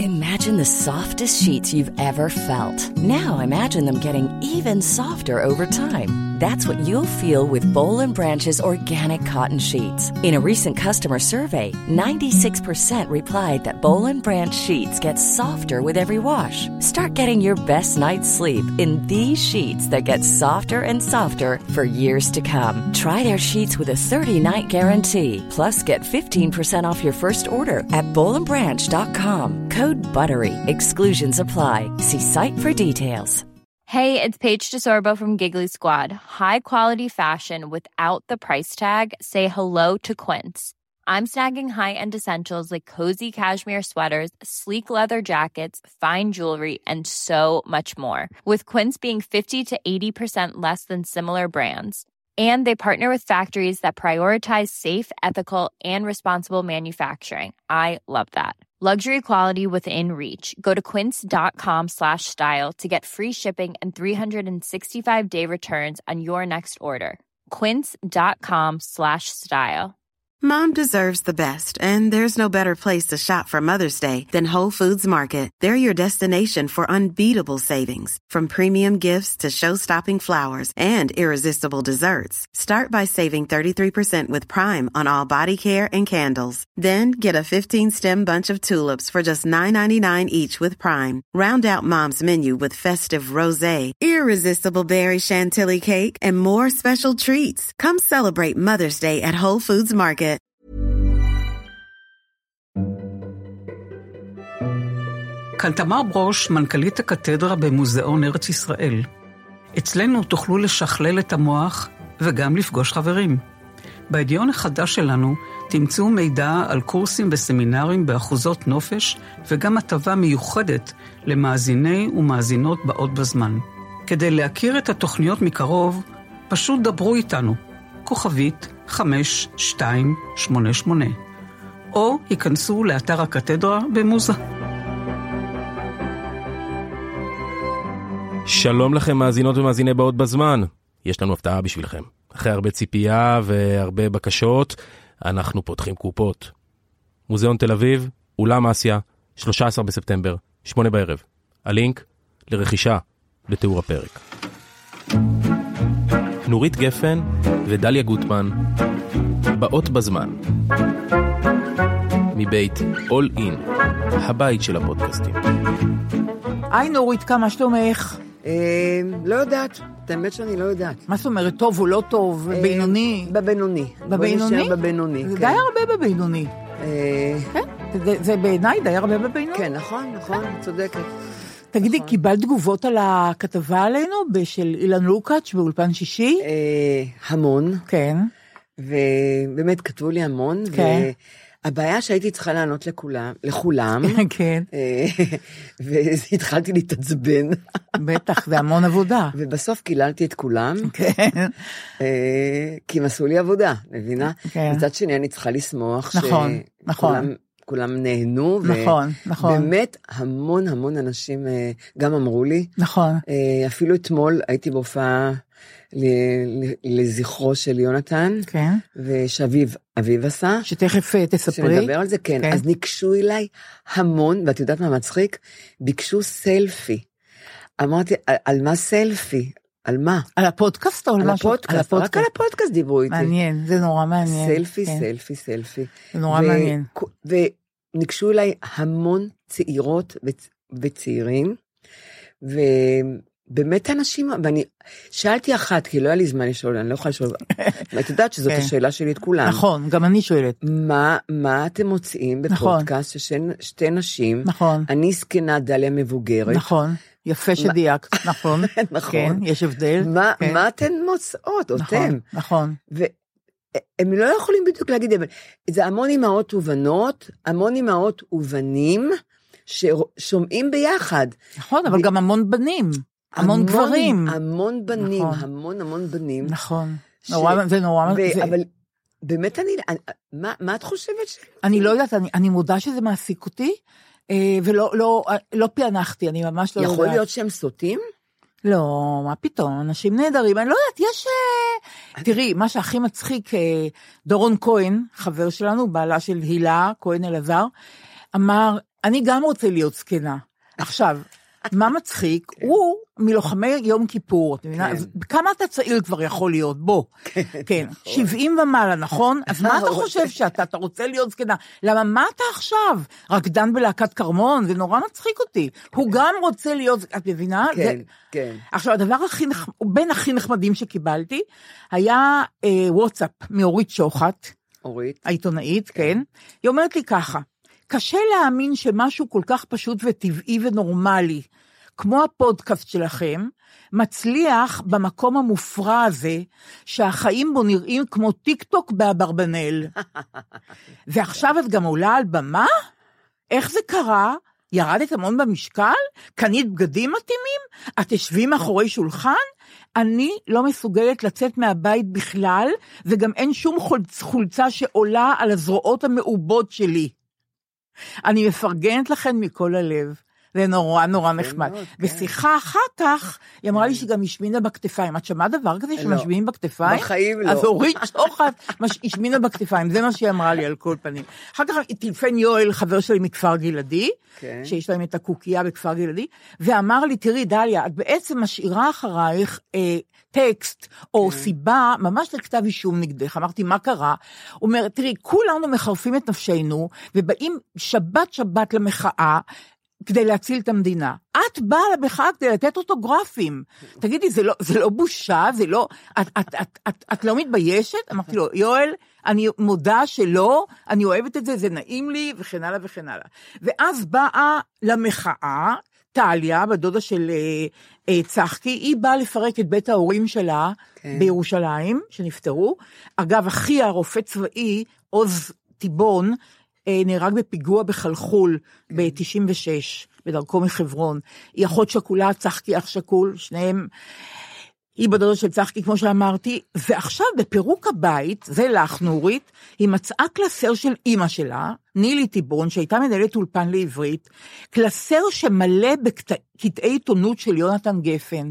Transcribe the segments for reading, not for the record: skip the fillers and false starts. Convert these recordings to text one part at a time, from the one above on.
Imagine the softest sheets you've ever felt. Now imagine them getting even softer over time. That's what you'll feel with Boll & Branch's organic cotton sheets. In a recent customer survey, 96% replied that Boll & Branch sheets get softer with every wash. Start getting your best night's sleep in these sheets that get softer and softer for years to come. Try their sheets with a 30-night guarantee. Plus, get 15% off your first order at bollandbranch.com. Code BUTTERY. Exclusions apply. See site for details. Hey, it's Paige DeSorbo from Giggly Squad. High quality fashion without the price tag. Say hello to Quince. I'm snagging high-end essentials like cozy cashmere sweaters, sleek leather jackets, fine jewelry, and so much more. With Quince being 50 to 80% less than similar brands. And they partner with factories that prioritize safe, ethical, and responsible manufacturing. I love that. Luxury quality within reach. Go to quince.com/style to get free shipping and 365-day returns on your next order. Quince.com/style. Mom deserves the best, and there's no better place to shop for Mother's Day than Whole Foods Market. They're your destination for unbeatable savings, from premium gifts to show-stopping flowers and irresistible desserts. Start by saving 33% with Prime on all body care and candles. Then get a 15-stem bunch of tulips for just $9.99 each with Prime. Round out Mom's menu with festive rosé, irresistible berry chantilly cake, and more special treats. Come celebrate Mother's Day at Whole Foods Market. כאן תמר ברוש, מנכ"לית הקתדרה במוזיאון ארץ ישראל. אצלנו תוכלו לשכלל את המוח וגם לפגוש חברים. בידיון החדש שלנו תמצאו מידע על קורסים וסמינרים באחוזות נופש וגם הטבה מיוחדת למאזיני ומאזינות באות בזמן. כדי להכיר את התוכניות מקרוב, פשוט דברו איתנו. כוכבית 5288 או היכנסו לאתר הקתדרה במוזה. שלום לכם מאזינות ומאזיני באות בזמן. יש לנו הפתעה בשבילכם. אחרי הרבה ציפייה והרבה בקשות, אנחנו פותחים קופות. מוזיאון תל אביב, אולם אסיה, 13 בספטמבר, 8 בערב. הלינק לרכישה בתיאור הפרק. נורית גפן ודליה גוטמן, באות בזמן. מבית All In, הבית של הפודקאסטים. היי נורית, כמה שלומך? לא יודעת, את האמת שאני לא יודעת. מה זאת אומרת, טוב או לא טוב? בינוני? בבינוני. בבינוני? בבינוני, זה כן. די הרבה בבינוני. כן, זה בעיניי די הרבה בבינוני. כן, נכון, צודקת. תגידי, קיבלת תגובות על הכתבה עלינו, של אילן לוקאץ' באולפן שישי? המון. כן. ובאמת כתבו לי המון. כן. הבעיה שהייתי צריכה לענות לכולם. כן. והתחלתי להתעצבן. בטח, זה המון עבודה. ובסוף קיללתי את כולם. כן. כי הם עשו לי עבודה, מבינה? כן. מצד שני אני צריכה לשמוח. נכון. כולם נהנו. נכון. באמת המון אנשים גם אמרו לי. נכון. אפילו אתמול הייתי בהופעה לזכרו של יונתן. כן. ושאביב עשה. שתכף תספרי. שנדבר על זה, כן. אז ניגשו אליי המון, ואת יודעת מה מצחיק? ביקשו סלפי. אמרתי, על מה סלפי? על מה? על הפודקאסט או על משהו? על הפודקאסט. רק על הפודקאסט דיברו איתי. מעניין, זה נורא מעניין. סלפי. זה נורא מעניין. וניגשו אליי המון צעירות וצעירים, באמת אנשים, ואני שאלתי אחת, כי לא היה לי זמן לשאול, אני לא יכולה לשאול, ואת יודעת שזאת השאלה שלי את כולם. נכון, גם אני שואלת. מה אתם מוצאים בפודקאסט ששתי נשים, נכון. אני זקנה, דליה מבוגרת. נכון, יפה שדייקת, נכון. נכון. כן, יש הבדל. מה אתן מוצאות, אותם? נכון. והם לא יכולים בדיוק להגיד, זה המון אמהות ובנות, המון אמהות ובנים, ששומעים ביחד. נכון, אבל גם המון בנים. המון גברים. המון בנים, המון בנים. נכון. זה נורא. אבל באמת מה את חושבת? אני לא יודעת, אני מודה שזה מעסיק אותי, ולא פענחתי, אני ממש לא יודעת. יכול להיות שהם סוטים? לא, מה פתאום, אנשים נהדרים, אני לא יודעת, יש... תראי, מה שהכי מצחיק, דורון כהן, חבר שלנו, בעלה של הילה, כהן אלעזר, אמר, אני גם רוצה להיות זקנה. עכשיו, מה מצחיק? הוא מלוחמי יום כיפור, אתה מבינה? כמה אתה צעיר כבר יכול להיות? בוא. כן, 70 ומעלה, נכון? אז מה אתה חושב שאתה רוצה להיות זקנה? למה, מה אתה עכשיו? רקדן בלהקת קרמון, זה נורא מצחיק אותי. הוא גם רוצה להיות, את מבינה? כן, כן. עכשיו, הדבר בין הכי נחמדים שקיבלתי, היה וואטסאפ מאורית שוחט, העיתונאית, כן? היא אומרת לי ככה, קשה להאמין שמשהו כל כך פשוט וטבעי ונורמלי, כמו הפודקאסט שלכם, מצליח במקום המופרע הזה, שהחיים בו נראים כמו טיק טוק באברבנל. ועכשיו את גם עולה על במה? איך זה קרה? ירדת המון במשקל? קנית בגדים מתאימים? את תשבי מאחורי שולחן? אני לא מסוגלת לצאת מהבית בכלל, וגם אין שום חולצה שעולה על הזרועות המעובות שלי. אני מפרגנת לכם מכל הלב. זה נורא נורא נחמד. בשיחה אחר כך, היא אמרה לי שגם השמינה בכתפיים. את שמעת דבר כזה שמשמינים בכתפיים? בחיים לא. אז אורית שוחט השמינה בכתפיים, זה מה שהיא אמרה לי על כל פנים. אחר כך טלפן יואל, חבר שלי מכפר גלעדי, שיש להם את הקוקייה בכפר גלעדי, ואמר לי, תראי דליה, את בעצם משאירה אחרייך טקסט או סיבה ממש לכתב אישום נגדך. אמרתי, מה קרה? הוא אומר, תראי, כולנו מחרפים את נפשנו, ובאים שבת למחאה, כדי להציל את המדינה. את באה למחאה כדי לתת אוטוגרפים. תגידי, זה לא בושה? זה לא, את לא מתביישת? אמרתי לו, יואל, אני מודה שלא, אני אוהבת את זה, זה נעים לי, וכן הלאה וכן הלאה. ואז באה למחאה, טליה, בדודה של צחקי, היא באה לפרק את בית ההורים שלה בירושלים, שנפטרו. אגב, אחי הרופא צבאי, עוז טיבון, נהרג בפיגוע בחלחול ב-96, בדרכו מחברון. היא אחות שקולה, צחקי אח שקול, שניהם, היא בדודה של צחקי, כמו שאמרתי, ועכשיו בפירוק הבית, זה לך נורית, היא מצאה קלסר של אמא שלה, נילי טיבון, שהייתה מנהלת אולפן לעברית, קלסר שמלא בקטעי עיתונות של יונתן גפן.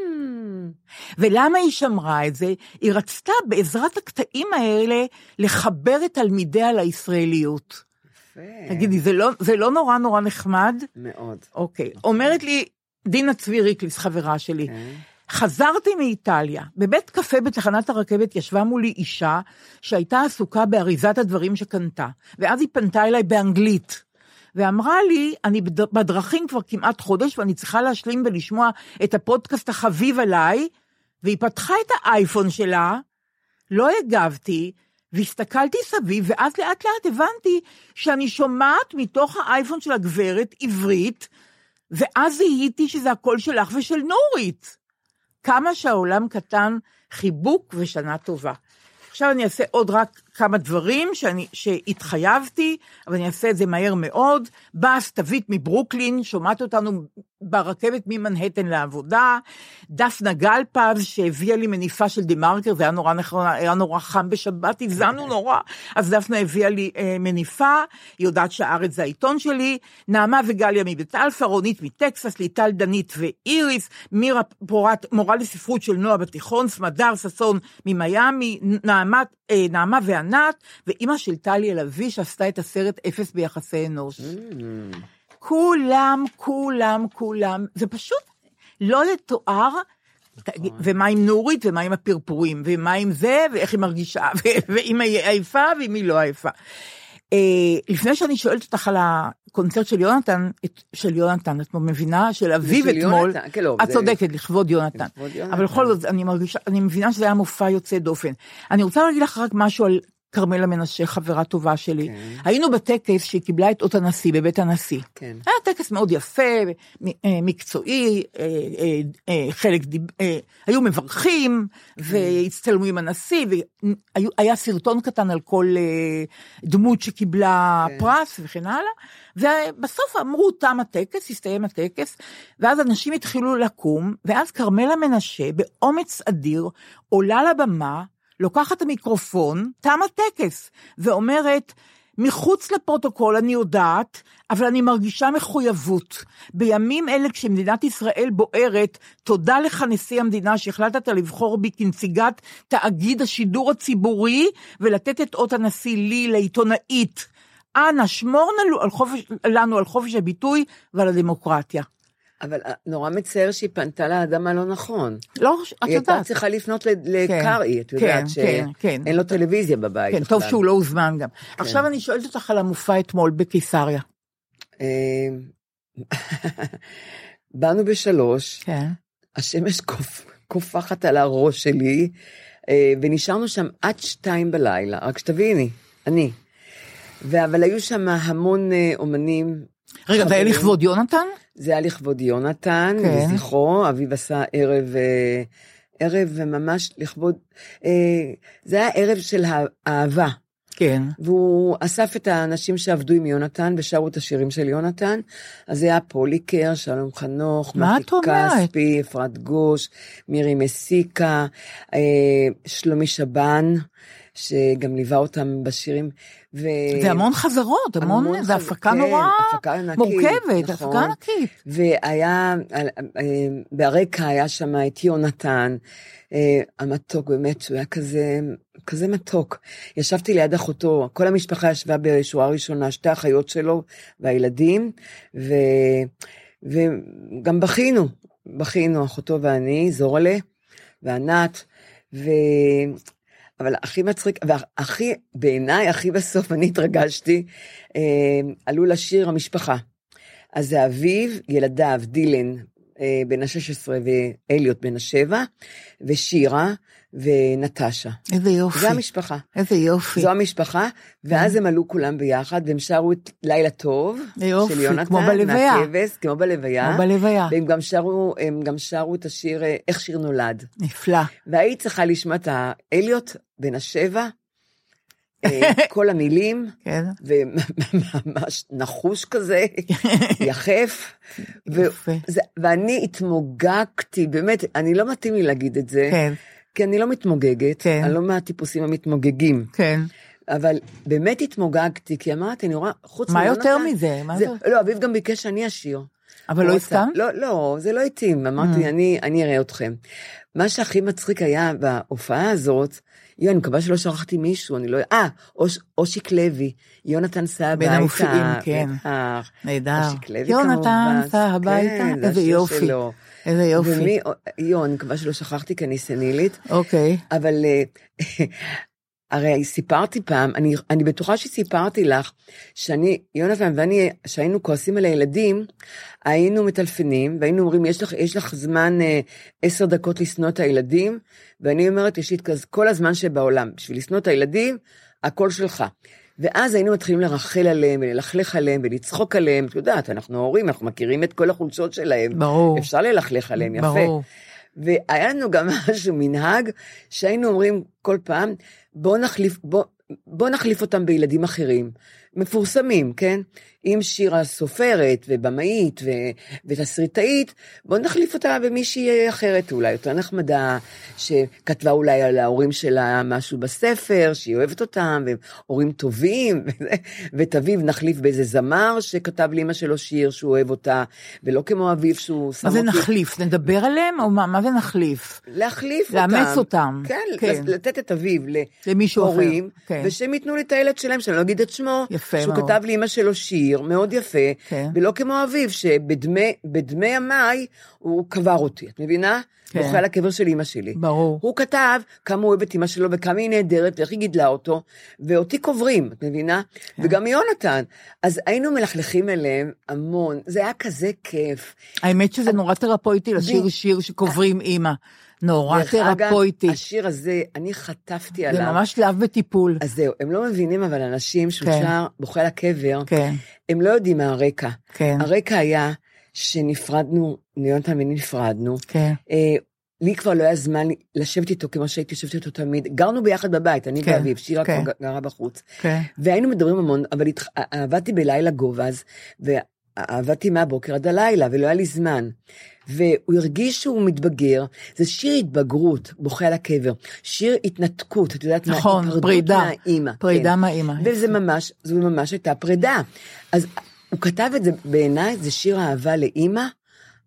ולמה היא שמרה את זה? היא רצתה בעזרת הקטעים האלה לחבר את תלמידיה לישראליות. תגידי, זה לא נורא נורא נחמד? מאוד. אוקיי. אומרת לי דינה צבי ריקליס, חברה שלי, חזרתי מאיטליה, בבית קפה בתחנת הרכבת ישבה מולי אישה שהייתה עסוקה באריזת הדברים שקנתה, ואז היא פנתה אליי באנגלית, ואמרה לי, אני בדרכים כבר כמעט חודש, ואני צריכה להשלים ולשמוע את הפודקאסט החביב עליי, והיא פתחה את האייפון שלה, לא הגבתי, והסתכלתי סביב, ואז לאט לאט הבנתי שאני שומעת מתוך האייפון של הגברת עברית, ואז זיהיתי שזה הקול שלך ושל נורית. כמה שהעולם קטן, חיבוק ושנה טובה. עכשיו אני אעשה עוד רק כמה דברים שהתחייבתי, אבל אני אעשה את זה מהר מאוד. באה סתווית מברוקלין, שומעת אותנו ברכבת ממנהטן לעבודה, דפנה גלפז שהביאה לי מניפה של דה-מרקר, זה היה נורא נכון, היה נורא חם בשבת, הזענו נורא, אז דפנה הביאה לי מניפה, היא יודעת שהארץ זה העיתון שלי, נעמה וגליה מבית אלפה, רונית מטקסס, ליטל דנית ואיריס, מירה פורט, מורה לספרות של נועה בתיכון, סמדר ססון ממיימי, נעמה וענת, ואמא של טלי אלווי שעשתה את הסרט אפס ביחסי אנוש. כולם, זה פשוט לא לתואר, ומה עם נורית, ומה עם הפרפורים, ומה עם זה, ואיך היא מרגישה, ואם היא עייפה, ואם היא לא עייפה. לפני שאני שואלת אותך על הקונצרט של יונתן, את מבינה, של אביב אתמול, את צודקת, לכבוד יונתן, אבל בכל זאת, אני מבינה שזה היה מופע יוצא דופן. אני רוצה להגיד לך רק משהו על קרמלה מנשה, חברה טובה שלי. היינו בטקס שהיא קיבלה את אות הנשיא, בבית הנשיא. היה טקס מאוד יפה, מקצועי, חלק היו מברכים, והצטלמו עם הנשיא, והיה סרטון קטן על כל דמות שקיבלה פרס וכן הלאה, ובסוף אמרו, תם הטקס, הסתיים הטקס, ואז אנשים התחילו לקום, ואז קרמלה מנשה, באומץ אדיר, עולה לבמה, לוקחת המיקרופון, תם הטקס, ואומרת, מחוץ לפרוטוקול אני יודעת, אבל אני מרגישה מחויבות. בימים אלה כשמדינת ישראל בוערת, תודה לך נשיא המדינה שהחלטת לבחור בי כנציגת תאגיד השידור הציבורי, ולתת את אות הנשיא לי לעיתונאית. אנא, שמור לנו על חופש הביטוי ועל הדמוקרטיה. אבל נורא מצער שהיא פנתה לאדם הלא נכון. לא, את היא יודעת. הייתה צריכה לפנות לקארי, את יודעת שאין לו טלוויזיה בבית. כן, טוב שהוא לא הוזמן גם. עכשיו אני שואלת אותך על המופע אתמול בקיסריה. באנו ב3, השמש קופחת על הראש שלי, ונשארנו שם עד 2 בלילה, רק שתביני, אני. אבל היו שם המון אומנים. רגע, זה היה לכבוד יונתן? זה היה לכבוד יונתן, לזכרו, אביב עשה ערב ממש לכבוד, זה היה ערב של האהבה. כן. והוא אסף את האנשים שעבדו עם יונתן, ושרו את השירים של יונתן, אז זה היה פוליקר, שלום חנוך, מתי כספי, אפרת גוש, מירי מסיקה, שלומי שבן, שגם ליווה אותם בשירים. זה המון חזרות, זה הפקה נורא מורכבת, הפקה ענקית. והיה, ברקע היה שם את יונתן, המתוק באמת, שהוא היה כזה מתוק. ישבתי ליד אחותו, כל המשפחה ישבה בשורה ראשונה, 2 אחיות שלו והילדים, וגם בכינו, אחותו ואני, זורלה, וענת, אבל הכי מצחיק, בעיניי, הכי בסוף, אני התרגשתי, עלו לשיר המשפחה. אז זה אביב, ילדיו, דילן, בן ה-16 ואליוט בן ה-7, ושירה ונטשה. איזה יופי. זו המשפחה. איזה יופי. זו המשפחה, ואז הם עלו כולם ביחד, והם שרו את לילה טוב, של יונתן, כמו בלוויה. מהכבש, כמו בלוויה. והם גם שרו את השיר, איך שיר נולד. נפלא. והיית צריכה לשמוע את אליוט בן ה-7, כל המילים, וממש נחוש כזה, יחף, ואני התמוגגתי, באמת, אני לא מתאים לי להגיד את זה, כי אני לא מתמוגגת, אני לא מהטיפוסים המתמוגגים, אבל באמת התמוגגתי, כי אמרתי, אני רואה, חוץ מה יותר מזה? לא, אביב גם ביקש שאני אשיר. אבל לא הסתם? לא, זה לא התאים, אמרתי, אני אראה אתכם. מה שהכי מצחיק היה בהופעה הזאת, אני מקווה שלא שכחתי מישהו, אני לא... אושיק לוי, יונתן סע הביתה. בין המופיעים, כן. נהדר. יונתן סע הביתה, איזה יופי. איזה יופי. אני מקווה שלא שכחתי, כי אני סנילית. אוקיי. אבל הרי סיפרתי פעם, אני בטוחה שסיפרתי לך, יונתן ואני, שהיינו כועסים על הילדים, היינו מטלפנים, והיינו אומרים, יש לך זמן 10 דקות לסנוע את הילדים, ואני אומרת, יש לי כל הזמן שבעולם, בשביל לסנוע את הילדים, הכל שלך. ואז היינו מתחילים לרחל עליהם, וללכלך עליהם, ולצחוק עליהם, את יודעת, אנחנו הורים, אנחנו מכירים את כל החולשות שלהם. ברור. אפשר ללכלך עליהם, יפה. ברור. והיה לנו גם משהו מנהג, שהיינו אומרים כל פעם, בוא נחליף אותם בילדים אחרים, מפורסמים, כן? עם שירה סופרת ובמאית ותסריטאית, בוא נחליף אותה במישהי אחרת, אולי יותר נחמדה, שכתבה אולי על ההורים שלה משהו בספר, שהיא אוהבת אותם, והורים טובים, ותביב נחליף באיזה זמר, שכתב לאמא שלו שיר שהוא אוהב אותה, ולא כמו אביב שהוא שם אותי. מה זה נחליף? נדבר עליהם? או מה זה נחליף? להחליף אותם. לאמץ אותם. כן, לתת את אביב להורים, ושהם ייתנו לי את הילד שלהם, שאני לא אגיד את שמו, שהוא כתב לאמא שלו שיר, מאוד יפה, ולא כמו אביב, שבדמי המאי הוא קבר אותי, את מבינה? בוכה על הקבר של אמא שלי. ברור. הוא כתב כמה הוא אוהב את אמא שלו, וכמה היא נהדרת, ואיך היא גידלה אותו, ואותי קוברים, את מבינה? וגם יונתן. אז היינו מלכלכים אליהם המון, זה היה כזה כיף. האמת שזה נורא תרפויטי לשיר שיר שקוברים אמא. נורא תרפויטי. השיר הזה, אני חטפתי עליו. זה ממש שלב בטיפול. אז זהו, הם לא מבינים, אבל אנשים שהוא שר בוכה על הקבר, הם לא יודעים מה הרקע. הרקע היה שנפרדנו, יונתן ואני נפרדנו. לי כבר לא היה זמן לשבת איתו, כמו שהייתי יושבת איתו תמיד. גרנו ביחד בבית, אני ואביב, שירה כבר גרה בחוץ. והיינו מדברים המון, אבל עבדתי בלילה גובז, ועבדתי מהבוקר עד הלילה, ולא היה לי זמן. והוא הרגיש שהוא מתבגר, זה שיר התבגרות, בוכה על הקבר, שיר התנתקות, את יודעת, נכון, פרידה, מהאימא. פרידה מהאימא. זו ממש הייתה פרידה. אז הוא כתב את זה, בעיניי זה שיר אהבה לאימא,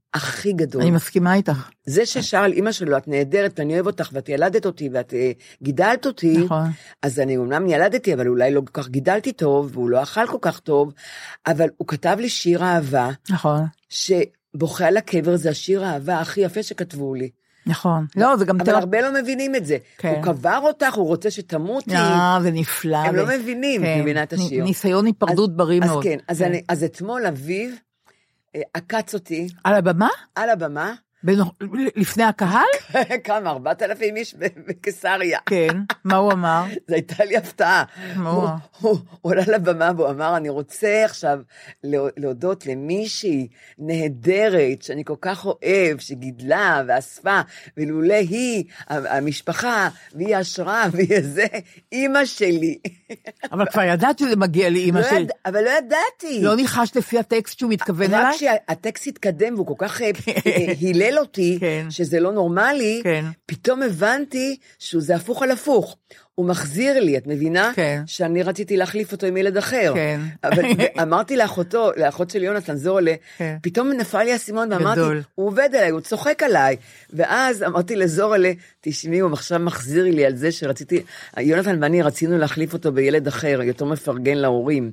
הכי גדול. אני מסכימה איתך. זה ששר על אמא שלו, את נהדרת, ואני אוהב אותך, ואת ילדת אותי, ואת גידלת אותי, נכון. אז אני אומנם ילדתי, אבל אולי לא כל כך גידלתי טוב, והוא לא אכל כל כך טוב, אבל הוא כתב לי שיר אהבה, נכון. שבוכה על הקבר, זה השיר האהבה הכי יפה שכתבו לי. נכון. לא, זה גם אבל הרבה לא מבינים את זה. כן. הוא קבר אותך, הוא רוצה שתמותי. זה נפלא. הם לא מבינים, כן. מבינה את השיר. ניסיון היפרדות בריא מאוד. אז כן, אז אתמול אביב, עקץ אותי. על הבמה? על הבמה. לפני הקהל? כמה, 4,000 איש בקיסריה. כן, מה הוא אמר? זו הייתה לי הפתעה. הוא עולה לבמה והוא אמר, אני רוצה עכשיו להודות למישהי נהדרת, שאני כל כך אוהב, שגידלה ואספה, ולולא היא, המשפחה, והיא השראה, והיא זה, אמא שלי. אבל כבר ידעת שזה מגיע לי אמא שלי. אבל לא ידעתי. לא ניחש לפי הטקסט שהוא מתכוון אליי? רק שהטקסט התקדם והוא כל כך הילל אותי, שזה לא נורמלי, פתאום הבנתי שזה הפוך על הפוך. הוא מחזיר לי, את מבינה? כן. שאני רציתי להחליף אותו עם ילד אחר. כן. אבל אמרתי לאחות של יונתן זורלה, פתאום נפל לי הסימון ואמרתי, הוא עובד עליי, הוא צוחק עליי. ואז אמרתי לזורלה, תשמעי, הוא עכשיו מחזיר לי על זה שרציתי, יונתן ואני רצינו להחליף אותו בילד אחר, יותר מפרגן להורים.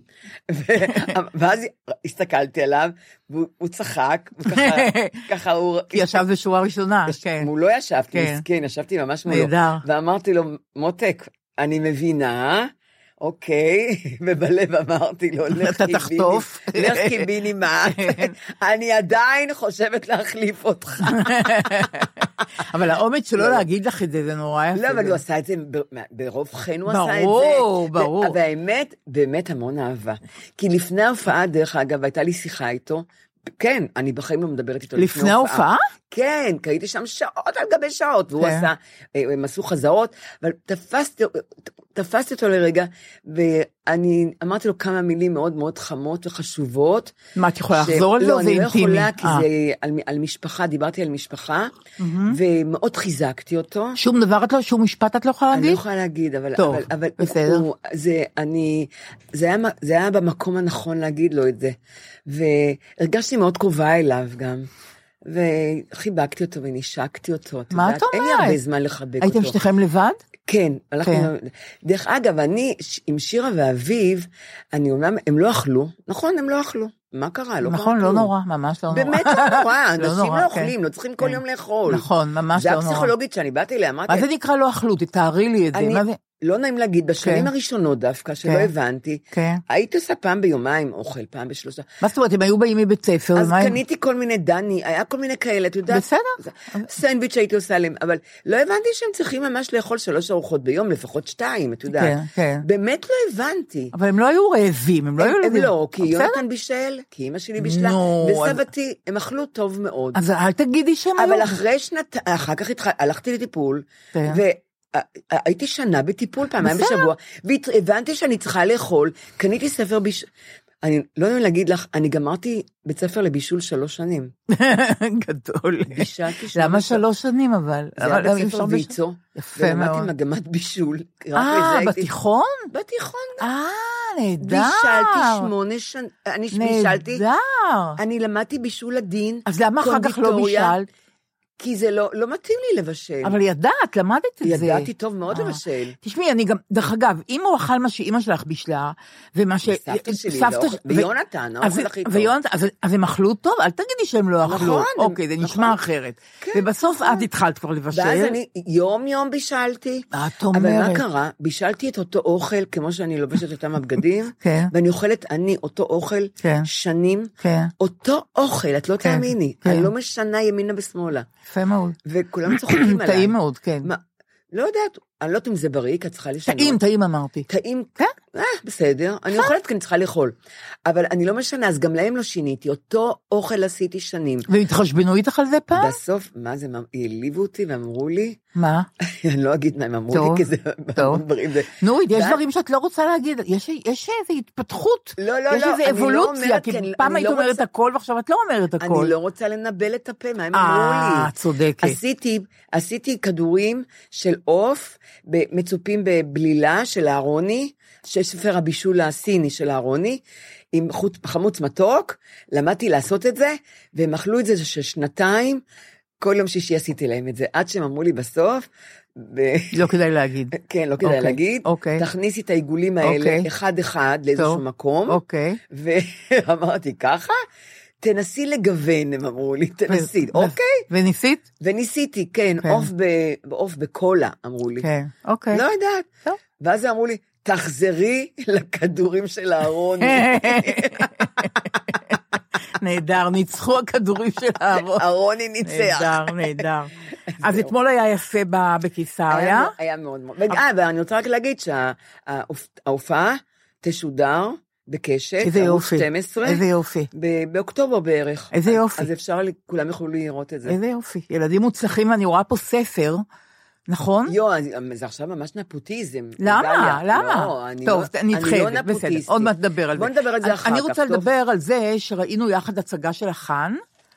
ואז הסתכלתי עליו, והוא צחק, וככה הוא... כי ישב בשורה ראשונה, כן. הוא לא ישב, כן, ישבתי ממש מולו. נהדר. ואמרתי לו, מותק, אני מבינה, אוקיי, ובלב אמרתי לו, לך קיבינימט, אני עדיין חושבת להחליף אותך. אבל האומץ שלא להגיד לך את זה, זה נורא יפה. לא, אבל הוא עשה את זה, ברוב חן הוא עשה את זה. ברור, ברור. והאמת, באמת המון אהבה. כי לפני ההופעה, דרך אגב, הייתה לי שיחה איתו, כן, אני בחיים לא מדברת איתו לפני ההופעה? כן, כי הייתי שם שעות על גבי שעות, והוא עשה, הם עשו חזרות, אבל תפסתי אותו לרגע, ואני אמרתי לו כמה מילים מאוד מאוד חמות וחשובות. מה, את יכולה לחזור על זה או זה אינטימי? לא, אני לא יכולה, כי זה על משפחה, דיברתי על משפחה, ומאוד חיזקתי אותו. שום דבר, שום משפט את לא יכולה להגיד? אני לא יכולה להגיד, אבל... טוב, בסדר. זה היה במקום הנכון להגיד לו את זה, והרגשתי מאוד קרובה אליו גם. וחיבקתי אותו ונשקתי אותו. מה את אומרת? אין לי הרבה זמן לחבק אותו. הייתם שתיכם לבד? כן, דרך אגב, אני עם שירה ואביב, הם לא אכלו, נכון, הם לא אכלו. מה קרה? לא קרה. נכון, לא נורא, ממש לא נורא. באמת לא נורא, אנשים לא אוכלים, לא צריכים כל יום לאכול. נכון, ממש לא נורא. זה הפסיכולוגית שאני באתי אליה, אמרתי... מה זה נקרא לא אכלו? תתארי לי את זה. לא נעים להגיד, בשנים הראשונות דווקא, שלא הבנתי, הייתי עושה פעם ביומיים אוכל, פעם בשלושה. מה זאת אומרת, הם היו באים מבית ספר? אז קניתי כל מיני דני, היה כל מיני כאלה, אתה יודע? בסדר. סנדוויץ' שהייתי עושה להם, אבל לא הבנתי שהם צריכים ממש לאכול 3 ארוחות ביום, לפחות 2, אתה יודע? באמת לא הבנתי. אבל הם לא היו רעבים, הם לא היו רעבים. לא, כי יונתן בישל, כי אמא שלי בישלה, וסבתי, הם אכלו טוב מאוד. אז אל תגידי שהם היו. אבל אחר כך הלכתי לטיפול, הייתי שנה בטיפול פעמיים בשבוע, והבנתי שאני צריכה לאכול, קניתי ספר אני לא יודעת להגיד לך, אני גמרתי בית ספר לבישול 3 שנים. גדול. בישלתי 3 שנים אבל? זה היה בית ספר ויצו. יפה מאוד. ולמדתי מגמת בישול. בתיכון? בתיכון. נהדר. בישלתי 8 שנים. נהדר. אני למדתי בישול עדין. אז למה אחר כך לא בישלת? כי זה לא מתאים לי לבשל. אבל ידעת, למדת את זה. ידעתי טוב מאוד לבשל. תשמעי, אני גם, דרך אגב, אם הוא אכל מה שאמא שלך בישלה, ומה ש... סבתא שלי, ויונתן, האוכל הכי טוב. אז הם אכלו טוב? אל תגידי שהם לא אכלו. נכון. אוקיי, זה נשמע אחרת. ובסוף את התחלת כבר לבשל. ואז אני יום בישלתי. את אומרת. אבל מה קרה? בישלתי את אותו אוכל, כמו שאני לובשת אותם הבגדים, ואני אוכלת, אותו אוכל שנים. אותו אוכל, את לא תאמיני. אני לא משנה ימינה ושמאלה. יפה מאוד. וכולם צוחקים עליי. טעים מאוד, כן. לא יודעת, אני לא יודעת אם זה בריא, כי את צריכה לשנות. טעים אמרתי. טעים, בסדר, אני אוכלת כי אני צריכה לאכול. אבל אני לא משנה, אז גם להם לא שיניתי, אותו אוכל עשיתי שנים. והתחשבנו איתך על זה פעם? בסוף, מה זה, העליבו אותי ואמרו לי, מה? אני לא אגיד מה הם אמרו לי, כי זה דברים. נורית, יש דברים שאת לא רוצה להגיד, יש איזו התפתחות, יש איזו אבולוציה, כי פעם היית אומרת הכל, ועכשיו את לא אומרת הכל. אני לא רוצה לנבל את הפה, מה הם אמרו לי? צודקת. עשיתי כדורים של עוף, מצופים בבלילה של הארוני, ספר הבישול הסיני של הארוני, עם חמוץ מתוק, למדתי לעשות את זה, והם אכלו את זה של 2 כל יום שישי עשיתי להם את זה, עד שהם אמרו לי בסוף, לא כדאי להגיד. כן, לא כדאי להגיד. תכניסי את העיגולים האלה, אחד לאיזשהו מקום. ואמרתי, ככה? תנסי לגוון, הם אמרו לי, תנסי. אוקיי. וניסית? וניסיתי, כן, עוף בקולה, אמרו לי. כן, אוקיי. לא יודעת. ואז הם אמרו לי, תחזרי לכדורים של הארון. נהדר, ניצחו הכדורים של הארון. ארוני ניצח. נהדר. אז אתמול היה יפה בקיסריה. היה מאוד מאוד. ואני רוצה רק להגיד שההופעה תשודר בקשת, ערוץ 12. איזה יופי. באוקטובר בערך. איזה יופי. אז אפשר, כולם יכולו לראות את זה. איזה יופי. ילדים מוצלחים, אני רואה פה ספר, נכון? זה עכשיו ממש נפוטיזם. למה? טוב, נדחה, בסדר, עוד מעט נדבר על זה. בוא נדבר על זה אחר כך. אני רוצה לדבר על זה שראינו יחד הצגה של החאן,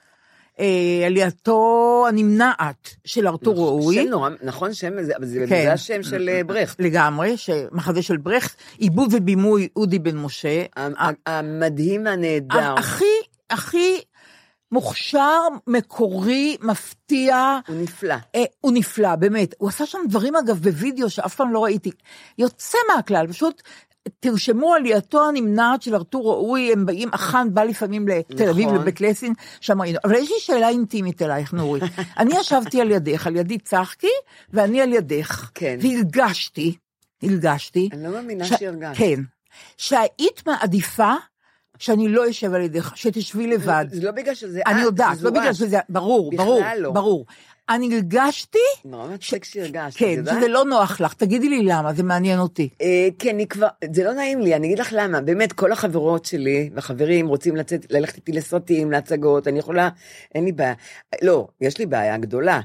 עלייתו הנמנעת של ארתור ראוי. נכון, זה השם של ברכט. לגמרי, מחזה של ברכט, עיבוד ובימוי אודי בן משה. המדהים הנהדר. הכי מוכשר, מקורי, מפתיע. הוא נפלא. הוא נפלא, באמת. הוא עשה שם דברים, אגב, בווידאו שאף פעם לא ראיתי. יוצא מהכלל, פשוט תרשמו עלייתו הנמנעת של ארתור ראוי, הם באים, החאן בא לפעמים לתל אביב, לבית לסין, שם ראינו. אבל יש לי שאלה אינטימית אלייך, נורית. אני ישבתי על ידך, על ידי צחקי, ואני על ידך. כן. והרגשתי. אני לא מאמינה שהרגשת. כן. שהיית מעדיפה, שאני לא אשב על ידך, שתשבי לבד. זה לא בגלל שזה... אני יודעת, לא בגלל שזה... ברור. אני הרגשתי... נורא מצחיק שהרגשת, כן, שזה לא נוח לך, תגידי לי למה, זה מעניין אותי. כן, זה לא נעים לי, אני אגיד לך למה, באמת כל החברות שלי והחברים רוצים ללכת איתי לסרטים, להצגות, אני יכולה, אין לי בעיה, לא, יש לי בעיה גדולה,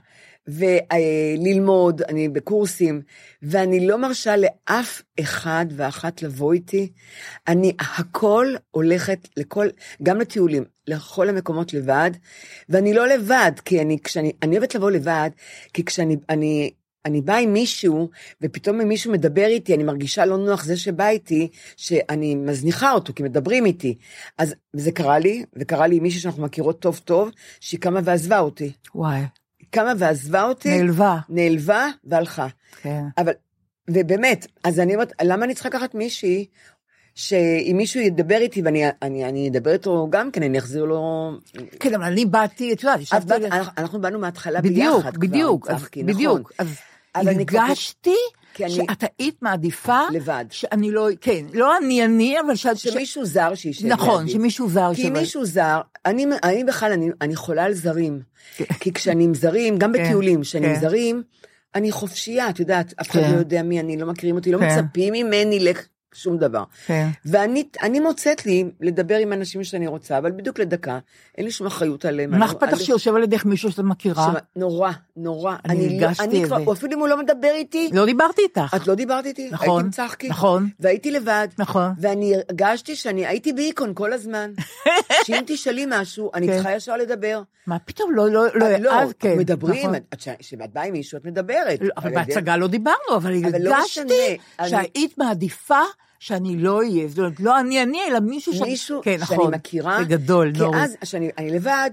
וללמוד, אני בקורסים, ואני לא מרשה לאף אחד ואחת לבוא איתי, אני הכל הולכת גם לטיולים, לכל המקומות לבד, ואני לא לבד, כי אני אוהבת לבוא לבד, כי אני באה עם מישהו, ופתאום אם מישהו מדבר איתי, אני מרגישה לא נוח זה שבא איתי, שאני מזניחה אותו, כי מדברים איתי. אז זה קרה לי, וקרה לי עם מישהו שאנחנו מכירות טוב טוב, שהיא קמה ועזבה אותי. וואי. קמה ועזבה אותי. נעלבה והלכה. כן. ובאמת, אז אני אומרת, למה אני צריכה לקחת מישהי, שאם מישהו ידבר איתי, ואני אדבר איתו גם כן, אני אחזיר לו... כן, אבל אני באתי, את יודעת, אנחנו באנו מההתחלה ביחד. בדיוק. אז הרגשתי שאת היית מעדיפה... לבד. שאני לא... כן, לא אני, אבל... שמישהו זר שישב. נכון, שמישהו זר. כי מישהו זר, אני בכלל, אני חולה על זרים. כי כשאני עם זרים, גם בטיולים, כשאני עם זרים, אני חופשייה, את יודעת, אף אחד לא יודע מי, אני לא מכירים אותי, לא מצפים ממני שום דבר. ואני מוצאת לי לדבר עם אנשים שאני רוצה, אבל בדיוק לדקה, אין לי שום אחריות עליהם. מה אכפת לך שיושב על ידך מישהו שאתה מכירה? נורא. אני הרגשתי את זה. אפילו אם הוא לא מדבר איתי. לא דיברתי איתך. את לא דיברת איתי? נכון. הייתי עם צחקי. נכון. והייתי לבד. נכון. ואני הרגשתי שאני הייתי באיקון כל הזמן. שאם תשאלי משהו, אני צריכה ישר לדבר. מה פתאום? לא, מדברים. כשאת באה עם מישהו, את מדברת. אבל בהצגה לא דיברנו, אבל הרגשתי שהיית מעדיפה שאני לא אהיה, זאת אומרת, לא אני, אלא מישהו שאני מכירה, זה גדול, כי אז, כשאני לבד,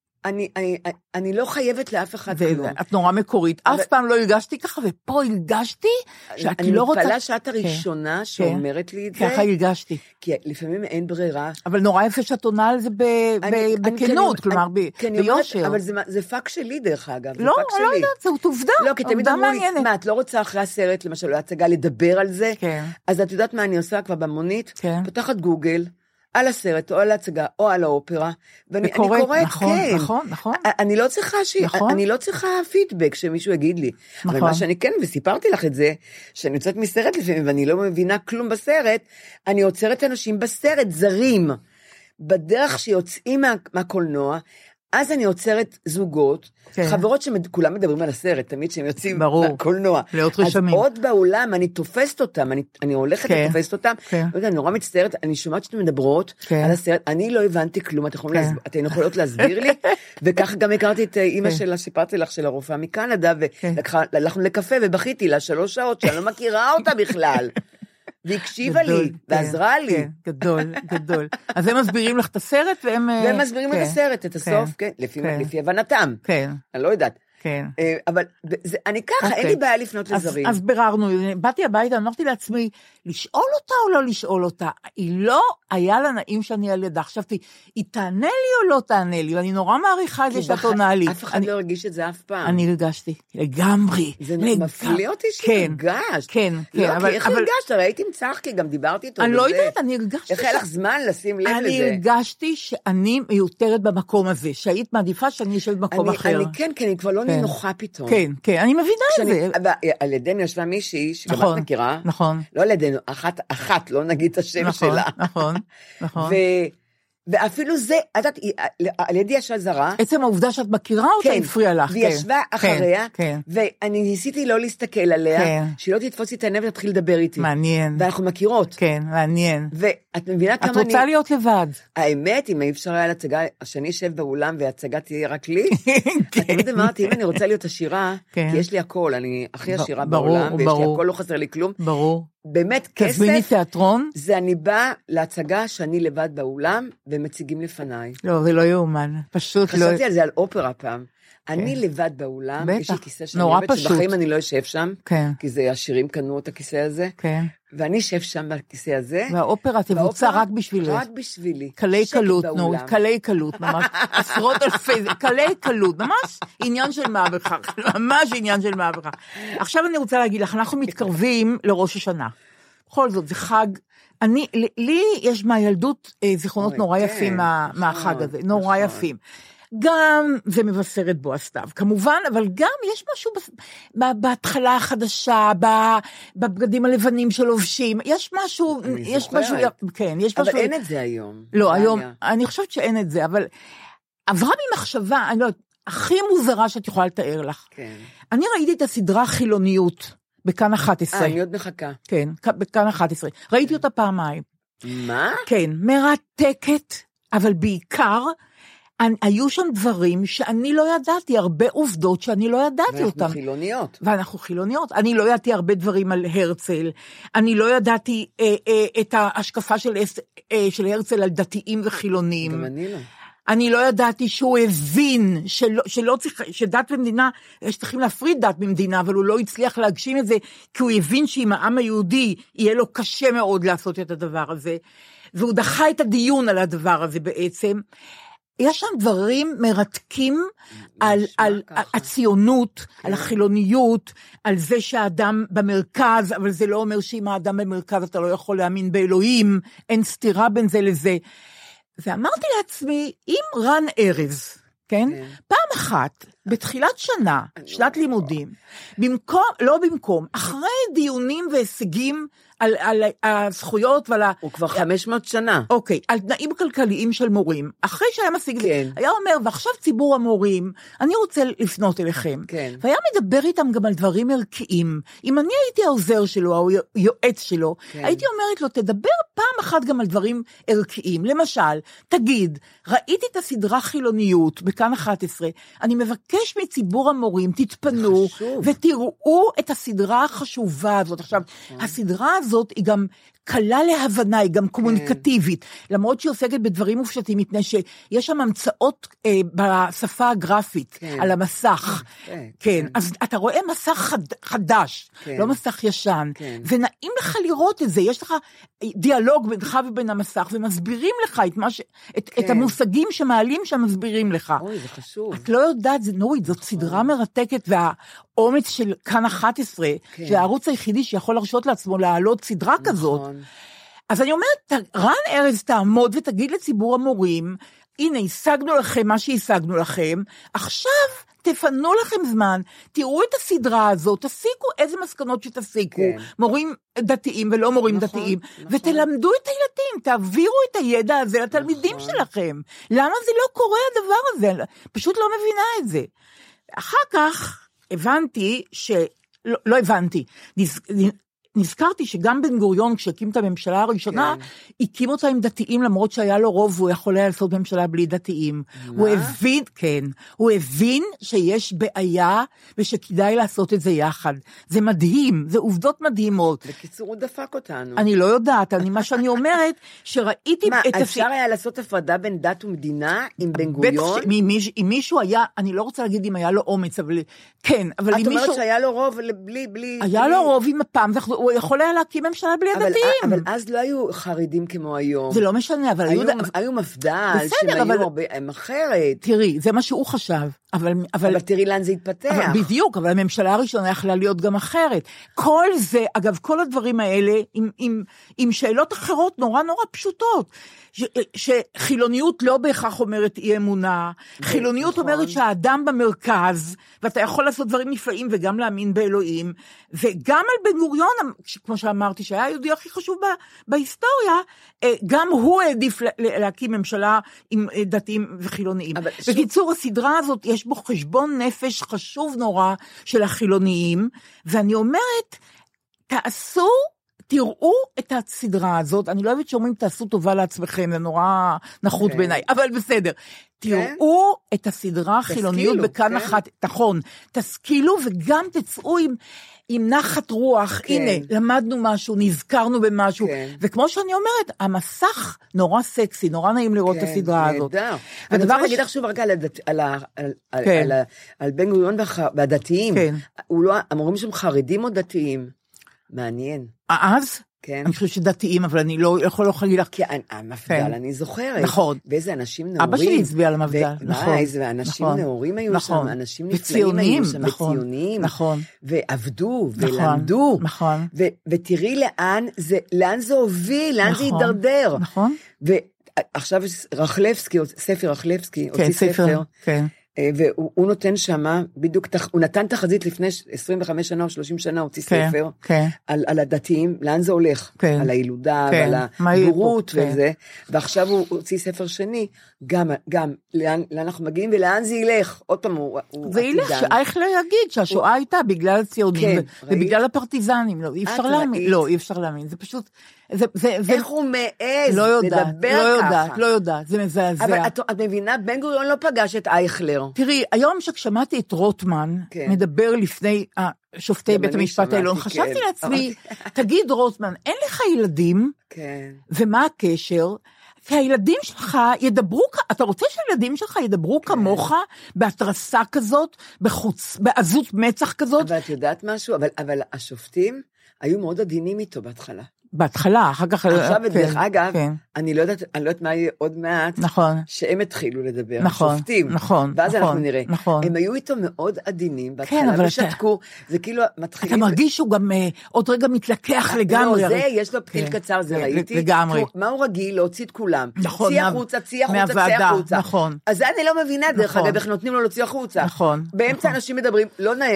אני לא חייבת לאף אחד כלום. את נורא מקורית, אף פעם לא הרגשתי ככה, ופה הרגשתי שאת לא רוצה... אני מתפלאה שאת הראשונה שאומרת לי את זה. ככה הרגשתי. כי לפעמים אין ברירה. אבל נורא יפה שאת עונה על זה בכנות, כלומר, ביושר. אבל זה פאק שלי דרך אגב. לא יודעת, זאת עובדה. לא, כי תמיד אמרו לי, מה, את לא רוצה אחרי הסרט, למשל, לא הצגה לדבר על זה? אז את יודעת מה אני עושה כבר במונית? פותחת גוגל, על הסרט, או על ההצגה, או על האופרה, ואני קוראת, כן. נכון. אני לא צריכה פידבק שמישהו יגיד לי. אבל מה שאני כן, וסיפרתי לך את זה, שאני יוצאת מסרט לפעמים, ואני לא מבינה כלום בסרט, אני עוצרת אנשים בסרט, זרים, בדרך שיוצאים מהקולנוע, אז אני עוצרת זוגות, חברות שכולם מדברים על הסרט, תמיד שהם יוצאים מהקולנוע. אז עוד בעולם, אני תופסת אותם, אני הולכת לתופסת אותם, אני נורא מצטערת, אני שומעת שאתם מדברות על הסרט, אני לא הבנתי כלום, אתן יכולות להסביר לי, וכך גם הכרתי את אמא שלה, סיפרתי לך, של הרופאה מקנדה, והלכנו לקפה ובכיתי לה 3 שעות, שאני לא מכירה אותה בכלל. והקשיבה לי, ועזרה לי. כן, גדול. אז הם מסבירים לך את הסרט, והם מסבירים את הסרט, את הסוף, כן, לפי הבנתם. כן. אני לא יודעת. כן. אבל אני ככה, אין לי בעיה לפנות לזרים. אז ביררנו, באתי הביתה, אמרתי לעצמי, לשאול אותה או לא לשאול אותה? היא לא היה לה נעים שאני על ידה. חשבתי, היא תענה לי או לא תענה לי? ואני נורא מעריכה את זה שאת עונה לי. אף אחד לא הרגיש את זה אף פעם. אני הרגשתי, לגמרי. זה מפליא אותי שהרגשת. כן. איך הרגשת? הרי הייתי מצחקי, גם דיברתי איתו. אני לא יודעת, אני הרגשתי. איך היה לך זמן לשים לב לזה? אני הרגשתי שאני מיותרת במקום הזה, שהיית מעדיפה שאני אשב במקום אחר. כן, אני כבר לא נינוחה פתאום. כן, אני מבינה את זה. על ידינו ישבה מישהי, שגם את מכירה. נכון. לא על ידינו, אחת, לא נגיד את השם שלה. נכון. ואפילו זה, את יודעת, על ידי ישבה זרה. עצם העובדה שאת מכירה אותה הפריעה לך. והיא ישבה אחריה, ואני ניסיתי לא להסתכל עליה, שהיא לא תתפוץ לי את העיניים ותתחיל לדבר איתי. מעניין. ואנחנו מכירות. כן, מעניין. ואת מבינה כמה את רוצה להיות לבד. האמת, אם אי אפשר היה להצגה, שאני אשב באולם וההצגה תהיה רק לי, את תמיד אמרתי, אם אני רוצה להיות עשירה, כי יש לי הכל, אני הכי עשירה בעולם, ויש לי הכל, לא חסר לי כלום. ברור. באמת כסף, תזמיני תיאטרון? זה אני באה להצגה שאני לבד באולם, ומציגים לפניי. לא, זה לא יאומן, פשוט לא. חשבתי על זה על אופרה פעם. אני לבד באולם, יש לי כיסא שאני אוהבת, שבחיים אני לא אשב שם, כי זה השירים קנו את הכיסא הזה, ואני אשב שם בכיסא הזה. והאופרה תבוצע רק בשבילי. רק בשבילי. קלי קלות, קלי קלות, ממש, עשרות אלפי, קלי קלות, ממש עניין של מה בכך, ממש עניין של מה בכך. עכשיו אני רוצה להגיד לך, אנחנו מתקרבים לראש השנה. בכל זאת, זה חג, לי יש מהילדות זיכרונות נורא יפים מהחג הזה, נורא יפים. גם זה מבשרת בו הסתיו, כמובן, אבל גם יש משהו בהתחלה החדשה, בבגדים הלבנים שלובשים, יש משהו, כן, יש משהו. אבל אין את זה היום. לא, היום, אני חושבת שאין את זה, אבל עברה ממחשבה, אני לא יודעת, הכי מוזרה שאת יכולה לתאר לך. כן. אני ראיתי את הסדרה חילוניות, בכאן 11. אני עוד מחכה. כן, בכאן 11. ראיתי אותה פעמיים. מה? כן, מרתקת, אבל בעיקר, היו שם דברים שאני לא ידעתי, הרבה עובדות שאני לא ידעתי אותם. ואנחנו חילוניות. אני לא ידעתי הרבה דברים על הרצל, אני לא ידעתי את ההשקפה של הרצל על דתיים וחילונים. גם אני לא. אני לא ידעתי שהוא הבין שדת ומדינה, שצריכים להפריד דת ממדינה, אבל הוא לא הצליח להגשים את זה, כי הוא הבין שעם העם היהודי יהיה לו קשה מאוד לעשות את הדבר הזה, והוא דחה את הדיון על הדבר הזה בעצם. יש שם דברים מרתקים על הציונות, על החילוניות, על זה שהאדם במרכז, אבל זה לא אומר שאם האדם במרכז אתה לא יכול להאמין באלוהים, אין סתירה בין זה לזה. ואמרתי לעצמי, אם רן ארז, כן? פעם אחת, בתחילת שנה, שנת לימודים, אחרי דיונים והישגים על הזכויות ועל הוא כבר 500 שנה. אוקיי, על תנאים כלכליים של מורים. אחרי שהיה משיג, היה אומר, ועכשיו ציבור המורים, אני רוצה לפנות אליכם. והיה מדבר איתם גם על דברים ערכיים. אם אני הייתי העוזר שלו, או יועץ שלו, הייתי אומרת לו, תדבר פעם אחת גם על דברים ערכיים. למשל, תגיד, ראיתי את הסדרה חילוניות בכאן 11, אני מבקש מציבור המורים, תתפנו ותראו את הסדרה החשובה הזאת. עכשיו, הסדרה הזאת היא גם קלה להבנה, היא גם קומוניקטיבית, למרות שהיא עוסקת בדברים מופשטים, מפני שיש שם המצאות בשפה הגרפית, על המסך. כן, אז אתה רואה מסך חדש, לא מסך ישן, ונעים לך לראות את זה, יש לך דיאלוג בינך ובין המסך, ומסבירים לך את המושגים שמעלים שם, מסבירים לך. אוי, זה חשוב. את לא יודעת, נורית, זאת סדרה מרתקת, והאומץ של כאן 11, שהערוץ היחידי שיכול לרשות לעצמו להעלות סדרה כזאת, אז אני אומרת, רן ארז תעמוד ותגיד לציבור המורים, הנה, השגנו לכם מה שהשגנו לכם, עכשיו תפנו לכם זמן, תראו את הסדרה הזאת, תסיקו איזה מסקנות שתסיקו, מורים דתיים ולא מורים דתיים, ותלמדו את הילדים, תעבירו את הידע הזה לתלמידים שלכם. למה זה לא קורה הדבר הזה? פשוט לא מבינה את זה. אחר כך הבנתי לא הבנתי, נזכרתי שגם בן גוריון, כשהקים את הממשלה הראשונה, הקים אותה עם דתיים, למרות שהיה לו רוב, והוא יכול היה לעשות ממשלה בלי דתיים. הוא הבין שיש בעיה, ושכדאי לעשות את זה יחד. זה מדהים, זה עובדות מדהימות. בקיצור, הוא דפק אותנו. אני לא יודעת, מה שאני אומרת, שראיתי... אפשר היה לעשות הפרדה בין דת ומדינה עם בן גוריון? אם מישהו היה, אני לא רוצה להגיד אם היה לו אומץ, אבל כן, אבל אם מישהו... את אומרת שהיה לו רוב בלי... היה לו רוב עם הפעם, הוא יכול היה להקים ממשלה בלי הדתיים. אבל אז לא היו חרדים כמו היום. זה לא משנה, אבל היו מפד"ל, שהם היו הם אחרת. תראי, זה מה שהוא חשב. אבל תראי לאן זה התפתח. בדיוק, אבל הממשלה הראשונה יכלה להיות גם אחרת. כל זה, אגב, כל הדברים האלה, עם שאלות אחרות נורא נורא פשוטות, שחילוניות לא בהכרח אומרת אי אמונה, חילוניות אומרת שהאדם במרכז, ואתה יכול לעשות דברים נפלאים וגם להאמין באלוהים, וגם על בן גוריון, כמו שאמרתי, שהיה היהודי הכי חשוב בהיסטוריה, גם הוא העדיף להקים ממשלה עם דתיים וחילוניים. בקיצור, הסדרה הזאת, יש בו חשבון נפש חשוב נורא של החילוניים, ואני אומרת, תראו את הסדרה הזאת, אני לא אוהבת שאומרים תעשו טובה לעצמכם, זה נורא נחות בעיניי, אבל בסדר, תראו את הסדרה חילוניות בכאן אחת, נכון, תשכילו וגם תצאו עם נחת רוח, הנה, למדנו משהו, נזכרנו במשהו, וכמו שאני אומרת, המסך נורא סקסי, נורא נעים לראות את הסדרה הזאת. אני רוצה להגיד לך שוב רגע על בן גוריון והדתיים, המורים שהם חרדים או דתיים? מעניין. אז? אני חושבת שדתיים, אבל אני לא יכול להגיד לך. כי המפד"ל, אני זוכרת. נכון. ואיזה אנשים נאורים. אבא שלי הצביע על המפד"ל. נכון. איזה אנשים נאורים היו שם, אנשים נפלאים היו שם, וציונים. נכון. ועבדו, ולמדו. נכון. ותראי לאן זה הוביל, לאן זה יידרדר. נכון. ועכשיו רחלבסקי, ספר רחלבסקי, הוציא ספר. כן. והוא נותן שמה, בדיוק, הוא נתן תחזית לפני 25 שנה או 30 שנה, הוציא ספר, על הדתיים, לאן זה הולך, על הילודה, ועל הבורות וזה, ועכשיו הוא הוציא ספר שני, גם לאן אנחנו מגיעים, ולאן זה ילך, עוד פעם הוא עתידן. זה ילך, שאייכלר יגיד שהשואה הייתה בגלל הציונים, ובגלל הפרטיזנים, לא, אי אפשר להאמין, זה פשוט... איך הוא מעז לדבר ככה? לא יודעת, זה מזעזע. אבל את מבינה, בן גוריון לא פגש את אייכלר. תראי, היום ששמעתי את רוטמן מדבר לפני שופטי בית המשפט העליון, חשבתי לעצמי, תגיד רוטמן, אין לך ילדים? ומה הקשר? כי הילדים שלך ידברו, אתה רוצה שהילדים שלך ידברו כמוך, בהתרסה כזאת, בעזות מצח כזאת? אבל את יודעת משהו, אבל השופטים היו מאוד עדינים איתו בהתחלה, אחר כך... עכשיו בדרך אגב, אני לא יודעת מה יהיה עוד מעט, שהם התחילו לדבר, שופטים, ואז אנחנו נראה. הם היו איתו מאוד עדינים, בהתחלה ושתקו, זה כאילו מתחילים... אתה מרגיש שהוא גם עוד רגע מתלקח לגמרי. לא, זה, יש לו פתיל קצר, זה ראיתי. לגמרי. מה הוא רגיל? להוציא את כולם. נכון. צי החוצה, צי החוצה. נכון. אז אני לא מבינה, דרך אגב, איך נותנים לו להוציא החוצה. נכון. באמצע אנשים מדברים,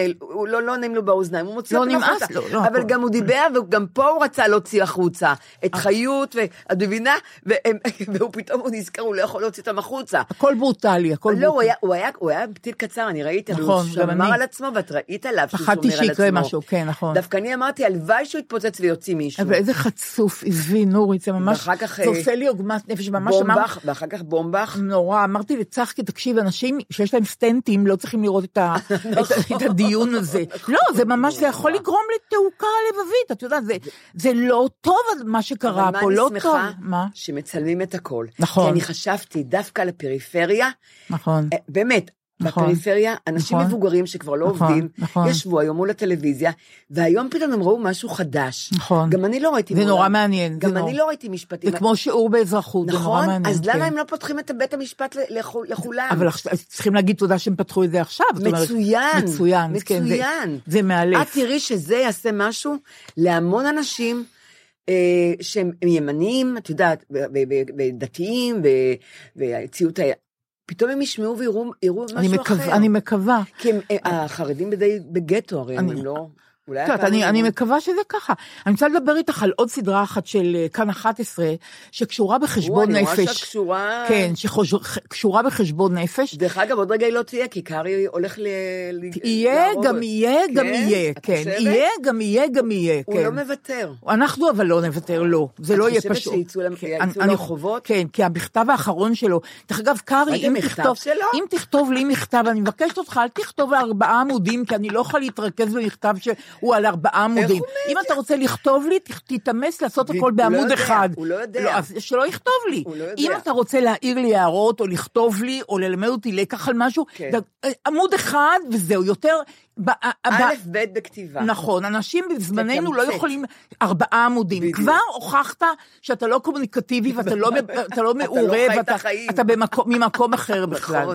לא נעים לו באוזניים, הוא מוציא אותם החוצה. אבל גם הוא דיבר, וגם פה הוא רצה להוציא החוצה, את חיות, ואת מבינה, והוא פתאום הוא נזכר, הוא לא יכול להוציא אותם החוצה. הכל ברוטלי, הכל ברוטלי. לא, הוא היה פתיל קצר, אני ראיתי, הוא שמר על עצמו, ואת ראית עליו שהוא שומר על עצמו. פחדתי שיקרה משהו, כן, נכון. דווקא אני אמרתי, הלוואי שהוא יתפוצץ ויוציא מישהו. אבל איזה חצוף, עזבי, נורית, זה ממש, זה עושה לי עוגמת נפש, ממש בומבך, ואחר כך בומבך. נורא, אמרתי לצחקי, תקשיב, אנשים שיש להם סטנטים, לא צריכים לראות את הדיון הזה. לא, זה ממש, זה יכול לגרום לתעוקה לבבית, את יודעת, זה לא טוב מה שקרה פה, לא טוב. מה? שמצלמים את הכל. נכון. כי אני חשבתי דווקא לפריפריה. נכון. באמת. בפריפריה, אנשים מבוגרים שכבר לא עובדים, ישבו היום מול הטלוויזיה, והיום פתאום הם ראו משהו חדש. נכון. גם אני לא ראיתי... זה נורא מעניין. גם אני לא ראיתי משפטים. זה כמו שיעור באזרחות, זה נורא מעניין. נכון, אז למה הם לא פותחים את בית המשפט לכולם? אבל צריכים להגיד תודה שהם פתחו את זה עכשיו. מצוין. מצוין. זה מאלף. את תראי שזה יעשה משהו להמון אנשים, שהם ימנים, את יודעת, בדתיים, והציאות פתאום הם ישמעו ויראו משהו אחר. אני מקווה. כי החרדים בגטו, הרי הם לא... אני מקווה שזה ככה. אני רוצה לדבר איתך על עוד סדרה אחת של כאן 11, שקשורה בחשבון נפש. אני רואה שקשורה... כן, שקשורה בחשבון נפש. דרך אגב, עוד רגע היא לא תהיה, כי קארי הולך יהיה, גם יהיה, גם יהיה. כן, יהיה, גם יהיה, גם יהיה. הוא לא מוותר. אנחנו אבל לא נוותר, לא. זה לא יהיה פשוט. את חושבת שיצאו לרחובות? כן, כי המכתב האחרון שלו, דרך אגב, קארי, אם תכתוב לי מכתב, אני מבקשת אותך, אל תכתוב 4 עמודים, כי אני לא יכולה להתרכז במכתב שהוא על 4 עמודים. אם אתה רוצה לכתוב לי, תתאמץ לעשות הכל בעמוד אחד. הוא לא יודע. אז שלא יכתוב לי. אם אתה רוצה להעיר לי הערות, או לכתוב לי, או ללמד אותי לקח על משהו, עמוד אחד, וזהו, יותר... א' ב' בכתיבה. נכון, אנשים בזמננו לא יכולים 4 עמודים. כבר הוכחת שאתה לא קומוניקטיבי, ואתה לא מעורב, אתה ממקום אחר בכלל.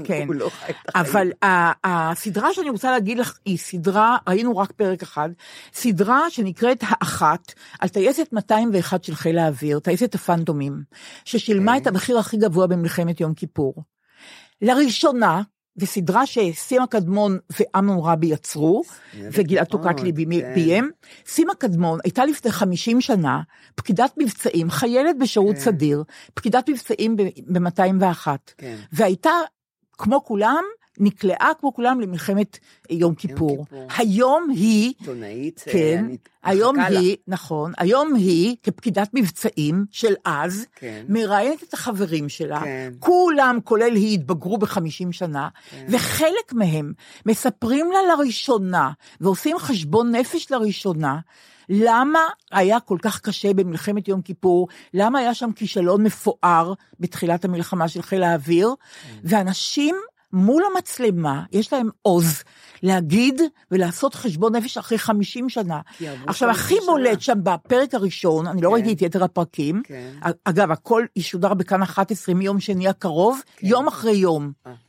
אבל הסדרה שאני רוצה להגיד לך, היא סדרה, ראינו רק פרק אחד, סדרה שנקראת האחת, על טייסת 201 של חיל האוויר, טייסת הפנטומים, ששילמה את המחיר הכי גבוה במלחמת יום כיפור. לראשונה, וסדרה שסימה קדמון ואמנון רבי יצרו, וגלעד טוקטלי ביים, סימה קדמון הייתה לפני 50 שנה, פקידת מבצעים, חיילת בשירות סדיר, פקידת מבצעים ב-201, והייתה כמו כולם, נקלעה כמו כולם למלחמת יום כיפור. היום היא, כן, היום היא, נכון, היום היא, כפקידת מבצעים של אז, מראיינת את החברים שלה, כולם, כולל היא, התבגרו ב50 שנה, וחלק מהם מספרים לה לראשונה, ועושים חשבון נפש לראשונה, למה היה כל כך קשה במלחמת יום כיפור, למה היה שם כישלון מפואר בתחילת המלחמה של חיל האוויר, ואנשים מול המצלמה, יש להם עוז להגיד ולעשות חשבון נפש אחרי 50 שנה. עכשיו, הכי בולט שם בפרק הראשון, אני לא ראיתי את יתר הפרקים, אגב, הכל ישודר בכאן 11 מיום שני הקרוב, יום אחרי יום,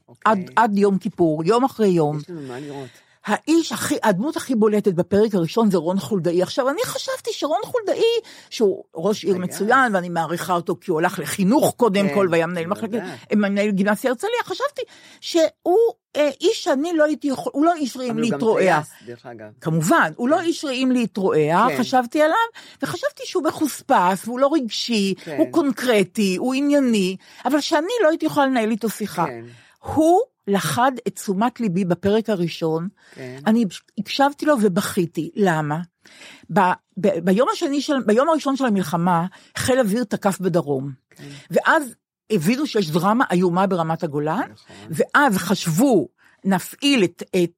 עד יום כיפור, יום אחרי יום. יש לנו מה לראות. הדמות הכי בולטת בפרק הראשון זה רון חולדאי. עכשיו, אני חשבתי שרון חולדאי, שהוא ראש עיר מצוין, ואני מעריכה אותו כי הוא הלך לחינוך קודם כל, והיה מנהל גימנסיה הרצליה, חשבתי שהוא איש שאני לא הייתי יכול, הוא לא איש רעים להתרועע. כמובן, הוא לא איש רעים להתרועע, חשבתי עליו, וחשבתי שהוא מחוספס, והוא לא רגשי, הוא קונקרטי, הוא ענייני, אבל שאני לא הייתי יכולה לנהל איתו שיחה. הוא לחד את תשומת ליבי בפרק הראשון, אני הקשבתי לו ובכיתי. למה? ביום הראשון של המלחמה, חיל אוויר תקף בדרום, ואז הבינו שיש דרמה איומה ברמת הגולן, ואז חשבו, נפעיל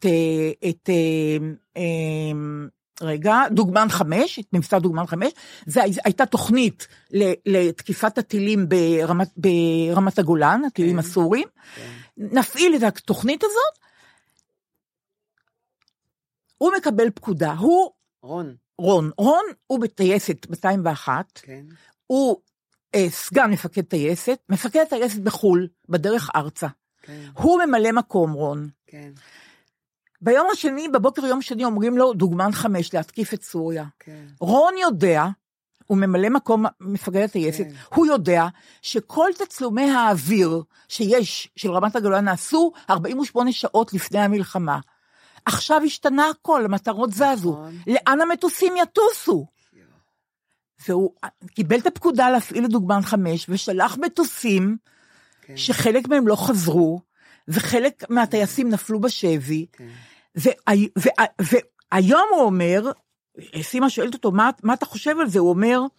דוגמן 5, את מבצע דוגמן 5, זה הייתה תוכנית לתקיפת הטילים ברמת הגולן, הטילים הסורים, נפעיל את התוכנית הזאת, הוא מקבל פקודה, רון הוא בטייסת 201, הוא סגן מפקד טייסת, מפקד טייסת בחול, בדרך ארצה, הוא ממלא מקום רון, ביום השני, בבוקר יום שני, אומרים לו, דוגמן 5, להתקיף את סוריה. רון יודע, הוא ממלא מקום מפקד הטייסת, הוא יודע שכל תצלומי האוויר שיש של רמת הגולן נעשו 48 שעות לפני המלחמה. עכשיו השתנה הכל, המטרות זזו. לאן המטוסים יטוסו? והוא קיבל את הפקודה להפעיל את דוגמן 5, ושלח מטוסים שחלק מהם לא חזרו, וחלק מהטייסים נפלו בשבי, והיום הוא אומר, סימה שואלת אותו, מה אתה חושב על זה? הוא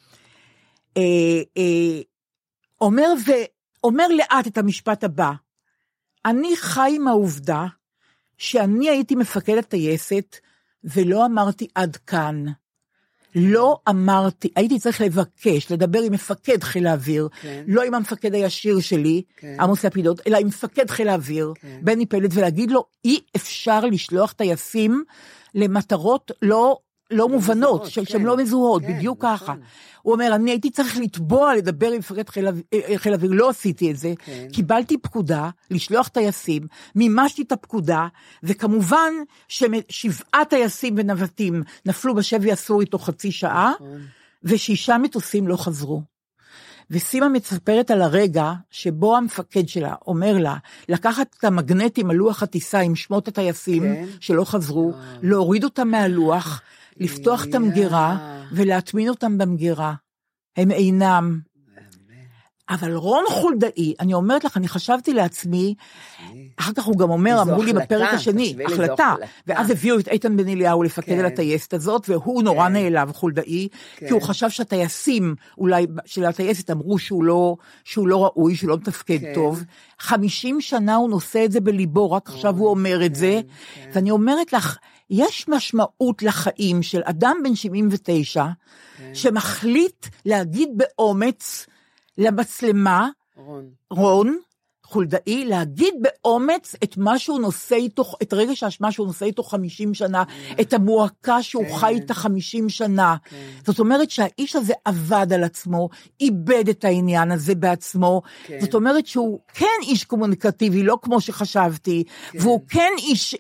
אומר לאט את המשפט הבא, אני חי עם העובדה, שאני הייתי מפקד הטייסת, ולא אמרתי עד כאן, לא אמרתי, הייתי צריך לבקש, לדבר עם מפקד חיל האוויר, לא עם המפקד הישיר שלי, עמוס לפידות, אלא עם מפקד חיל האוויר, בני פלד, ולהגיד לו, אי אפשר לשלוח טייסים למטרות לא מובנות, שהן לא מזוהות, בדיוק ככה. הוא אומר, אני הייתי צריך לתבוע, לדבר עם מפקד חיל האוויר, לא עשיתי את זה, קיבלתי פקודה, לשלוח טייסים, מימשתי את הפקודה, וכמובן ש7 טייסים ונווטים נפלו בשבי הסורי תוך חצי שעה, ו6 מטוסים לא חזרו. וסימה מספרת על הרגע שבו המפקד שלה אומר לה, לקחת את המגנטים על לוח הטיסה עם שמות הטייסים שלא חזרו, להוריד אותם מהלוח, לפתוח את המגירה ולהטמין אותם במגירה. הם אינם. אבל רון חולדאי, אני אומרת לך, אני חשבתי לעצמי, אחר כך הוא גם אומר, אמרו לי בפרק השני, החלטה, ואז הביאו את איתן בן אליהו לפקד על הטייסת הזאת, והוא נורא נעלב חולדאי, כי הוא חשב שהטייסים, אולי של הטייסת אמרו שהוא לא ראוי, שהוא לא מתפקד טוב, 50 שנה הוא נושא את זה בליבו, רק עכשיו הוא אומר את זה, ואני אומרת לך, יש משמעות לחיים של אדם בן 79, שמחליט להגיד באומץ, למצלמה, רון חולדאי, להגיד באומץ את מה שהוא נושא איתו, את רגש האשמה שהוא נושא איתו 50 שנה, את המועקה שהוא חי איתה 50 שנה. זאת אומרת שהאיש הזה עבד על עצמו, איבד את העניין הזה בעצמו, זאת אומרת שהוא כן איש קומוניקטיבי, לא כמו שחשבתי, והוא כן איש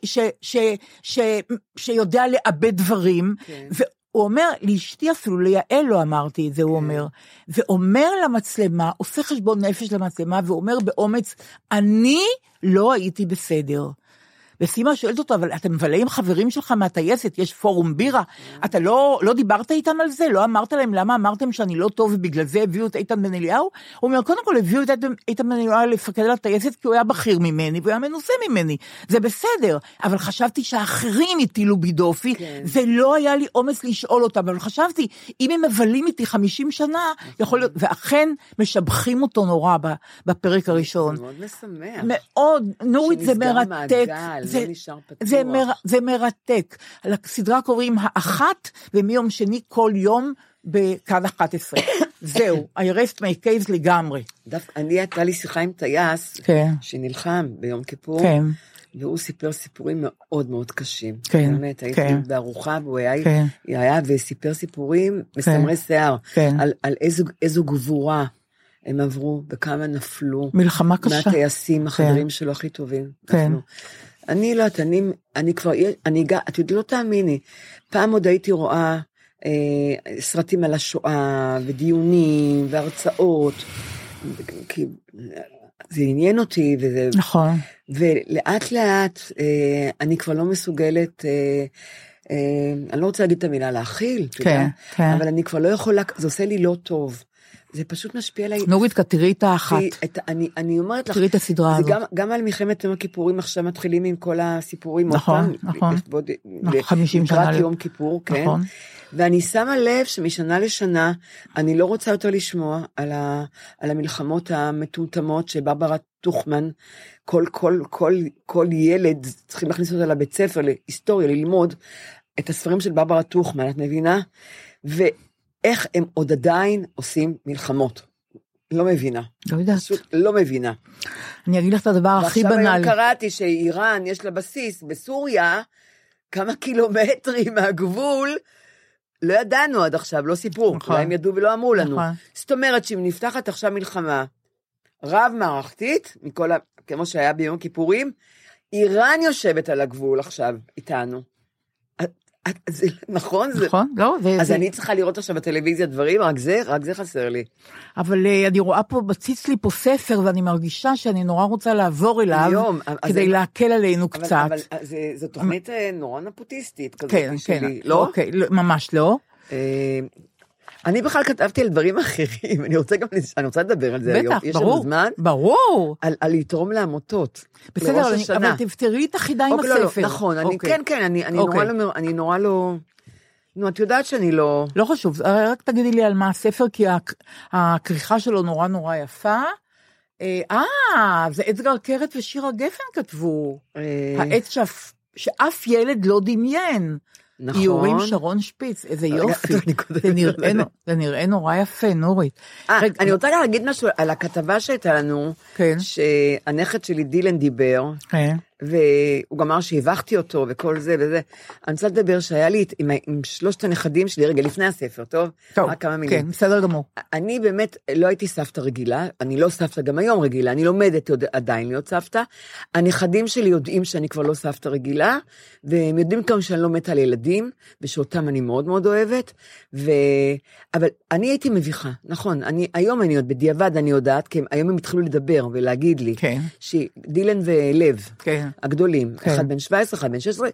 שיודע לאבד דברים, הוא אומר, לאשתי אפילו, ליעל לא אמרתי את זה, הוא אומר, ואומר למצלמה, עושה חשבון נפש למצלמה, ואומר באומץ, אני לא הייתי בסדר. וסימה שואלת אותו, אבל אתה מבלה עם חברים שלך מהטייסת, יש פורום בירה, אתה לא דיברת איתם על זה? לא אמרת להם, למה אמרתם שאני לא טוב, ובגלל זה הביאו את איתן בן אליהו? הוא אומר, קודם כל הביאו את איתן בן אליהו לפקד על הטייסת, כי הוא היה בכיר ממני, והוא היה מנוסה ממני, זה בסדר, אבל חשבתי שהאחרים הטילו בי דופי, ולא היה לי אומץ לשאול אותם, אבל חשבתי, אם הם מבלים איתי 50 שנה, יכול להיות, ואכן משבחים אותו נורא בפרק הראשון. זה מאוד משמח. מאוד, נורית, זה מרתק. זה מרתק. לסדרה קוראים האחת, ומיום שני כל יום בכאן 11. זהו, I rest my case לגמרי. אני הייתה לי שיחה עם טייס, שנלחם ביום כיפור, והוא סיפר סיפורים מאוד מאוד קשים. באמת, הייתי בארוחה, והוא היה וסיפר סיפורים מסמרי שיער, על איזו גבורה הם עברו, וכמה נפלו. מלחמה קשה. מהטייסים, החברים שלו הכי טובים. אני לא, אני כבר, את יודעת, לא תאמיני, פעם עוד הייתי רואה סרטים על השואה, ודיונים, והרצאות, כי זה עניין אותי, וזה... נכון. ולאט לאט, אני כבר לא מסוגלת, אני לא רוצה להגיד את המילה להכיל, אבל אני כבר לא יכולה, זה עושה לי לא טוב. זה פשוט משפיע עליי. נורית, תראי את האחת. אני אומרת לך, תראי את הסדרה הזאת. גם על מלחמת יום הכיפורים, עכשיו מתחילים עם כל הסיפורים. נכון, נכון. 50 שנה. לקראת יום כיפור, כן. ואני שמה לב שמשנה לשנה, אני לא רוצה יותר לשמוע על המלחמות המטומטמות שברברה טוכמן, כל ילד צריכים להכניס אותה לבית ספר, להיסטוריה, ללמוד את הספרים של ברברה טוכמן, את מבינה? איך הם עוד עדיין עושים מלחמות. לא מבינה. לא יודעת. פשוט לא מבינה. אני אגיד לך את הדבר הכי בנאלי. ועכשיו היום קראתי שאיראן יש לה בסיס בסוריה, כמה קילומטרים מהגבול, לא ידענו עד עכשיו, לא סיפור. נכון. אולי הם ידעו ולא אמרו לנו. נכון. זאת אומרת שאם נפתחת עכשיו מלחמה, רב מערכתית, כמו שהיה ביום כיפורים, איראן יושבת על הגבול עכשיו איתנו. נכון? נכון, לא. אז אני צריכה לראות עכשיו בטלוויזיה דברים, רק זה חסר לי. אבל אני רואה פה, בציץ לי פה ספר, ואני מרגישה שאני נורא רוצה לעבור אליו, כדי להקל עלינו קצת. אבל זו תוכנית נורא נפוטיסטית כזאת שלי, לא? אוקיי, ממש לא. אני בכלל כתבתי על דברים אחרים, אני רוצה לדבר על זה היום. בטח, ברור. ברור. על לתרום לעמותות. בסדר, אבל תפתרי את החידה עם הספר. נכון, כן, אני נורא לא... נו, את יודעת שאני לא... לא חשוב, רק תגידי לי על מה הספר, כי הכריכה שלו נורא נורא יפה. זה אדגר קרת ושירה גפן כתבו. העץ שאף ילד לא דמיין. נכון. איורים שרון שפיץ, איזה יופי. זה נראה נורא יפה, נורית. אני רוצה להגיד משהו על הכתבה שהייתה לנו, שהנכד שלי דילן דיבר, והוא גם אמר שהבחתי אותו וכל זה וזה. אני רוצה לדבר שהיה לי עם שלושת הנכדים שלי, רגע לפני הספר, טוב? רק כמה מילים. כן, בסדר גמור. אני באמת לא הייתי סבתא רגילה, אני לא סבתא גם היום רגילה, אני לומדת עדיין להיות סבתא. הנכדים שלי יודעים שאני כבר לא סבתא רגילה, והם יודעים כמה שאני לא מתה על ילדים, ושאותם אני מאוד מאוד אוהבת, אבל אני הייתי מביכה, נכון, היום אני עוד בדיעבד אני יודעת, כי היום הם התחילו לדבר ולהגיד לי, שדילן ולב, כן. הגדולים, אחד בן 17, אחד בן 16,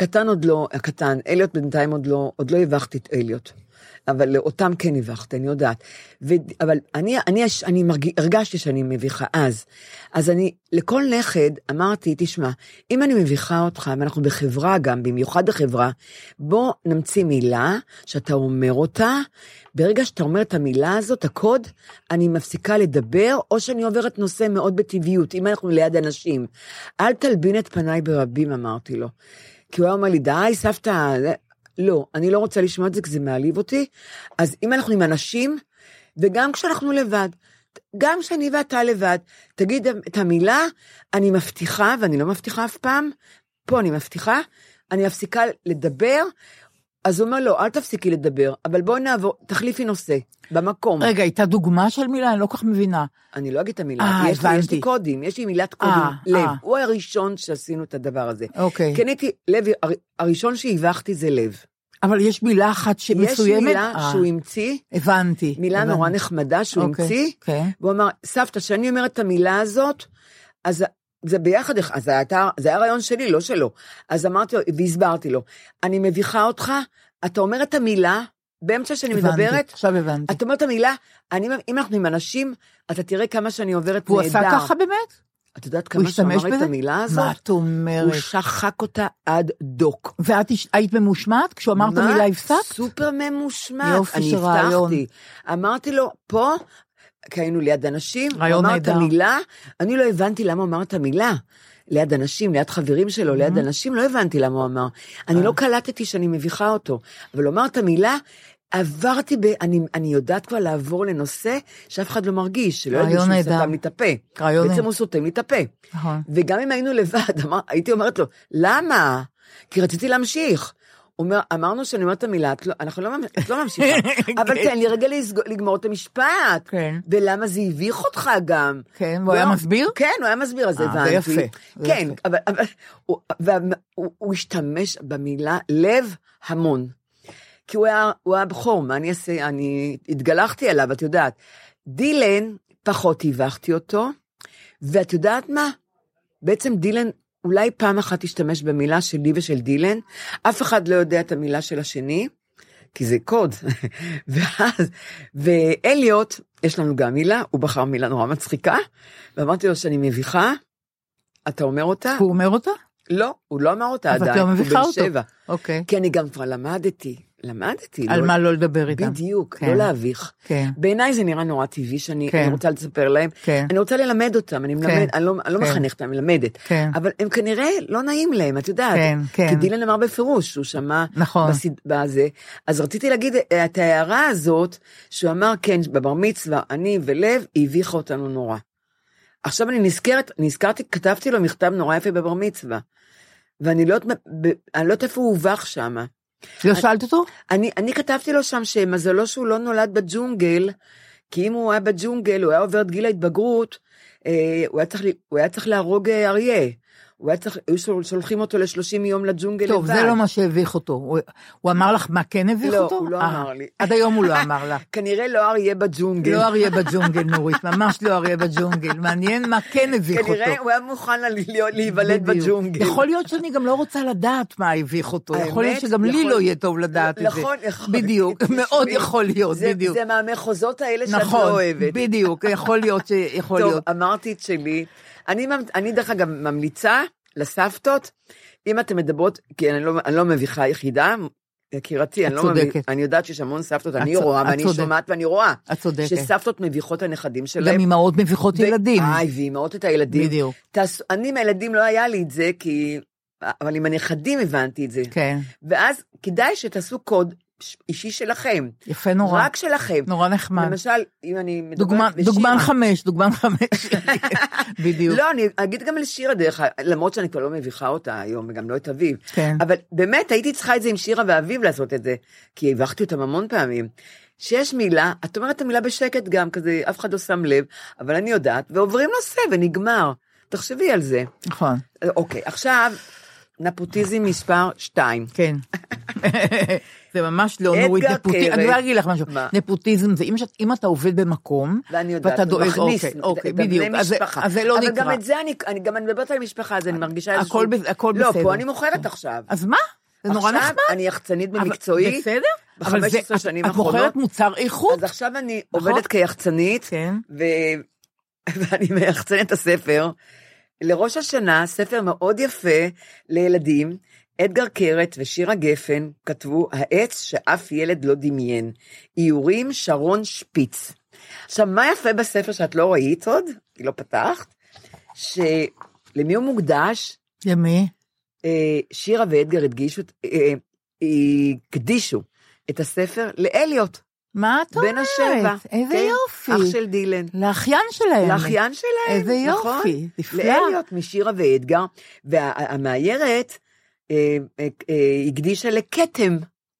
הקטן, אליוט בינתיים עוד לא הבחתי את אליוט. אבל אותם כן הבחת, אני יודעת. אבל אני הרגשתי שאני מביכה אז אני, לכל נכד אמרתי, תשמע, אם אני מביכה אותך, ואנחנו בחברה גם, במיוחד בחברה, בוא נמציא מילה, שאתה אומר אותה, ברגע שאתה אומר את המילה הזאת, הקוד, אני מפסיקה לדבר, או שאני עוברת נושא מאוד בטבעיות, אם אנחנו ליד אנשים. אל תלבין את פניי ברבים, אמרתי לו. כי הוא אומר לי, די, סבתא, לא, אני לא רוצה לשמוע את זה, כי זה מעליב אותי. אז אם אנחנו עם אנשים, וגם כשאנחנו לבד, גם כשאני ואתה לבד, תגיד את המילה, אני מבטיחה, ואני לא מבטיחה אף פעם, פה אני מבטיחה, אני מפסיקה לדבר, אז הוא אומר לו, אל תפסיקי לדבר, אבל בואי נעבור, תחליפי נושא, במקום. רגע, הייתה דוגמה של מילה, אני לא כך מבינה. אני לא אגיד את המילה, יש לי קודים, יש לי מילת קודים, לב, הוא הראשון שעשינו את הדבר הזה. אוקיי. כן הייתי, לב, הראשון שהבחתי זה לב. אבל יש מילה אחת שמסוימת? יש מילה שהוא המציא. הבנתי. מילה נורא נחמדה שהוא המציא. והוא אמר, סבתא, שאני אומרת את המילה הזאת, אז זה ביחד, אז זה היה רעיון שלי, לא שלו. אז אמרתי לו, והסברתי לו, אני מביכה אותך, אתה אומר את המילה, באמצע שאני מדברת, עכשיו הבנתי. אתה אומר את המילה, אם אנחנו עם אנשים, אתה תראה כמה שאני עוברת נהדר. והוא עשה ככה באמת? את יודעת כמה שהוא אמר את המילה הזאת? מה את אומרת? הוא שחק אותה עד דוק. ואת היית ממושמעת? כשהוא אמר את המילה הפסקת? סופר ממושמעת. יופי של רעיון. אמרתי לו, פה, כי היינו ליד אנשים, הוא אמר את המילה, אני לא הבנתי למה הוא אמר את המילה. ליד אנשים, ליד חברים שלו, ליד אנשים, לא הבנתי למה הוא אמר. אני לא קלטתי שאני מביכה אותו. אבל הוא אמר את המילה, עברתי אני יודעת כבר לעבור לנושא שאף אחד לא מרגיש, שלא ידעו שהוא סותם לי את הפה. בעצם הוא סותם לי את הפה. וגם אם היינו לבד, הייתי אומרת לו, למה? כי רציתי להמשיך. אמרנו שאני אומרת את המילה, את לא ממשיכה, אבל תן לי רגע לגמור את המשפט. ולמה זה הביך אותך גם. כן, והוא היה מסביר? כן, הוא היה מסביר, אז הבנתי. זה יפה. כן, אבל הוא השתמש במילה לב המון. כי הוא היה בחור, מה אני אעשה? אני התגלחתי עליו, את יודעת. דילן, פחות הבחתי אותו, ואת יודעת מה? בעצם דילן, אולי פעם אחת השתמש במילה שלי ושל דילן, אף אחד לא יודע את המילה של השני, כי זה קוד. ואליוט, יש לנו גם מילה, הוא בחר מילה נורא מצחיקה, ואמרתי לו שאני מביכה, אתה אומר אותה? הוא אומר אותה? לא, הוא לא אמר אותה עדיין. אבל אתה מביכה אותו. אוקיי. כי אני גם כבר למדתי. על מה לא לדבר איתם. בדיוק, לא להביך. בעיניי זה נראה נורא טבעי שאני רוצה לספר להם. אני רוצה ללמד אותם, אני לא מחנכת, אני מלמדת. אבל הם כנראה לא נעים להם, את יודעת. כי דילן אמר בפירוש, הוא שמע בזה. אז רציתי להגיד את ההערה הזאת, שהוא אמר, כן, בבר מצווה, אני ולב, הביכה אותנו נורא. עכשיו אני נזכרתי, כתבתי לו מכתב נורא יפה בבר מצווה. ואני לא יודעת איפה הוא הובך שם. לא שאלת אותו? אני כתבתי לו שם שמזלו שהוא לא נולד בג'ונגל, כי אם הוא היה בג'ונגל, הוא היה עובר את גיל ההתבגרות, הוא היה צריך להרוג אריה. היו שולחים אותו ל30 יום לג'ונגל לבד. טוב, זה לא מה שהביך אותו. הוא אמר לך מה כן הביך אותו? לא, הוא לא אמר לי. עד היום הוא לא אמר לך. כנראה לא אריה בג'ונגל. לא אריה בג'ונגל, נורית, ממש לא אריה בג'ונגל. מעניין מה כן הביך אותו. כנראה הוא היה מוכן להיוולד בג'ונגל. יכול להיות שאני גם לא רוצה לדעת מה הביך אותו. יכול להיות שגם לי לא יהיה טוב לדעת את זה. נכון. בדיוק, מאוד יכול להיות, בדיוק. זה מהמחוזות האלה שאת לא אוהבת. בדיוק, יכול להיות. טוב, אמרתי את שלי. אני דרך אגב ממליצה לסבתות, אם אתן מדברות, כי אני לא מביכה יחידה, יקירתי, אני יודעת שיש המון סבתות, אני רואה, ואני שומעת ואני רואה, שסבתות מביכות הנכדים שלהם. גם אמהות מביכות ילדים. ואמהות את הילדים. בדיוק. אני מהילדים לא היה לי את זה, אבל עם הנכדים הבנתי את זה. כן. ואז כדאי שתעשו קוד אישי שלכם. יפה נורא. רק שלכם. נורא נחמד. למשל, אם אני מדברת דוגמן 5. בדיוק. לא, אני אגיד גם לשירה דרך, למרות שאני כבר לא מביכה אותה היום, וגם לא את אביב. כן. אבל באמת, הייתי צריכה את זה עם שירה ואביב לעשות את זה, כי הבכתי אותם המון פעמים. שיש מילה, את אומרת את המילה בשקט גם, כזה, אף אחד לא שם לב, אבל אני יודעת, ועוברים נושא ונגמר. תחשבי על זה. נכון. אוקיי, עכשיו, נפוטיזם מספר 2. כן. זה ממש לא נורית נפוטיזם. אני לא אגיד לך משהו. נפוטיזם זה אם אתה עובד במקום, ואתה דואג, אוקיי, בדיוק. אז זה לא נקרא. אבל גם את זה, אני מדברת על משפחה, אז אני מרגישה איזשהו... הכל בסדר. לא, פה אני מוכרת עכשיו. אז מה? זה נורא נחמד. עכשיו אני יחצנית במקצועי. בסדר? ב-15 שנים האחרונות. את מוכרת מוצר איכות. אז עכשיו אני עובדת כיחצנית, ואני מייחצנת את הספר. לראש השנה, ספר מאוד יפה לילדים, אדגר קרת ושירה גפן כתבו העץ שאף ילד לא דמיין. איורים שרון שפיץ. עכשיו, מה יפה בספר שאת לא ראית עוד? כי לא פתחת? שלמי הוא מוקדש? למי? שירה ואדגר הקדישו את הספר לאליוט. מה את אומרת? בן 7. איזה כן? יופי. אח של דילן. לאחיין שלהם. לאחיין שלהם. איזה יופי. נכון? נפלא. לאליוט משירה ואדגר. והמאיירת הקדישה לכתם.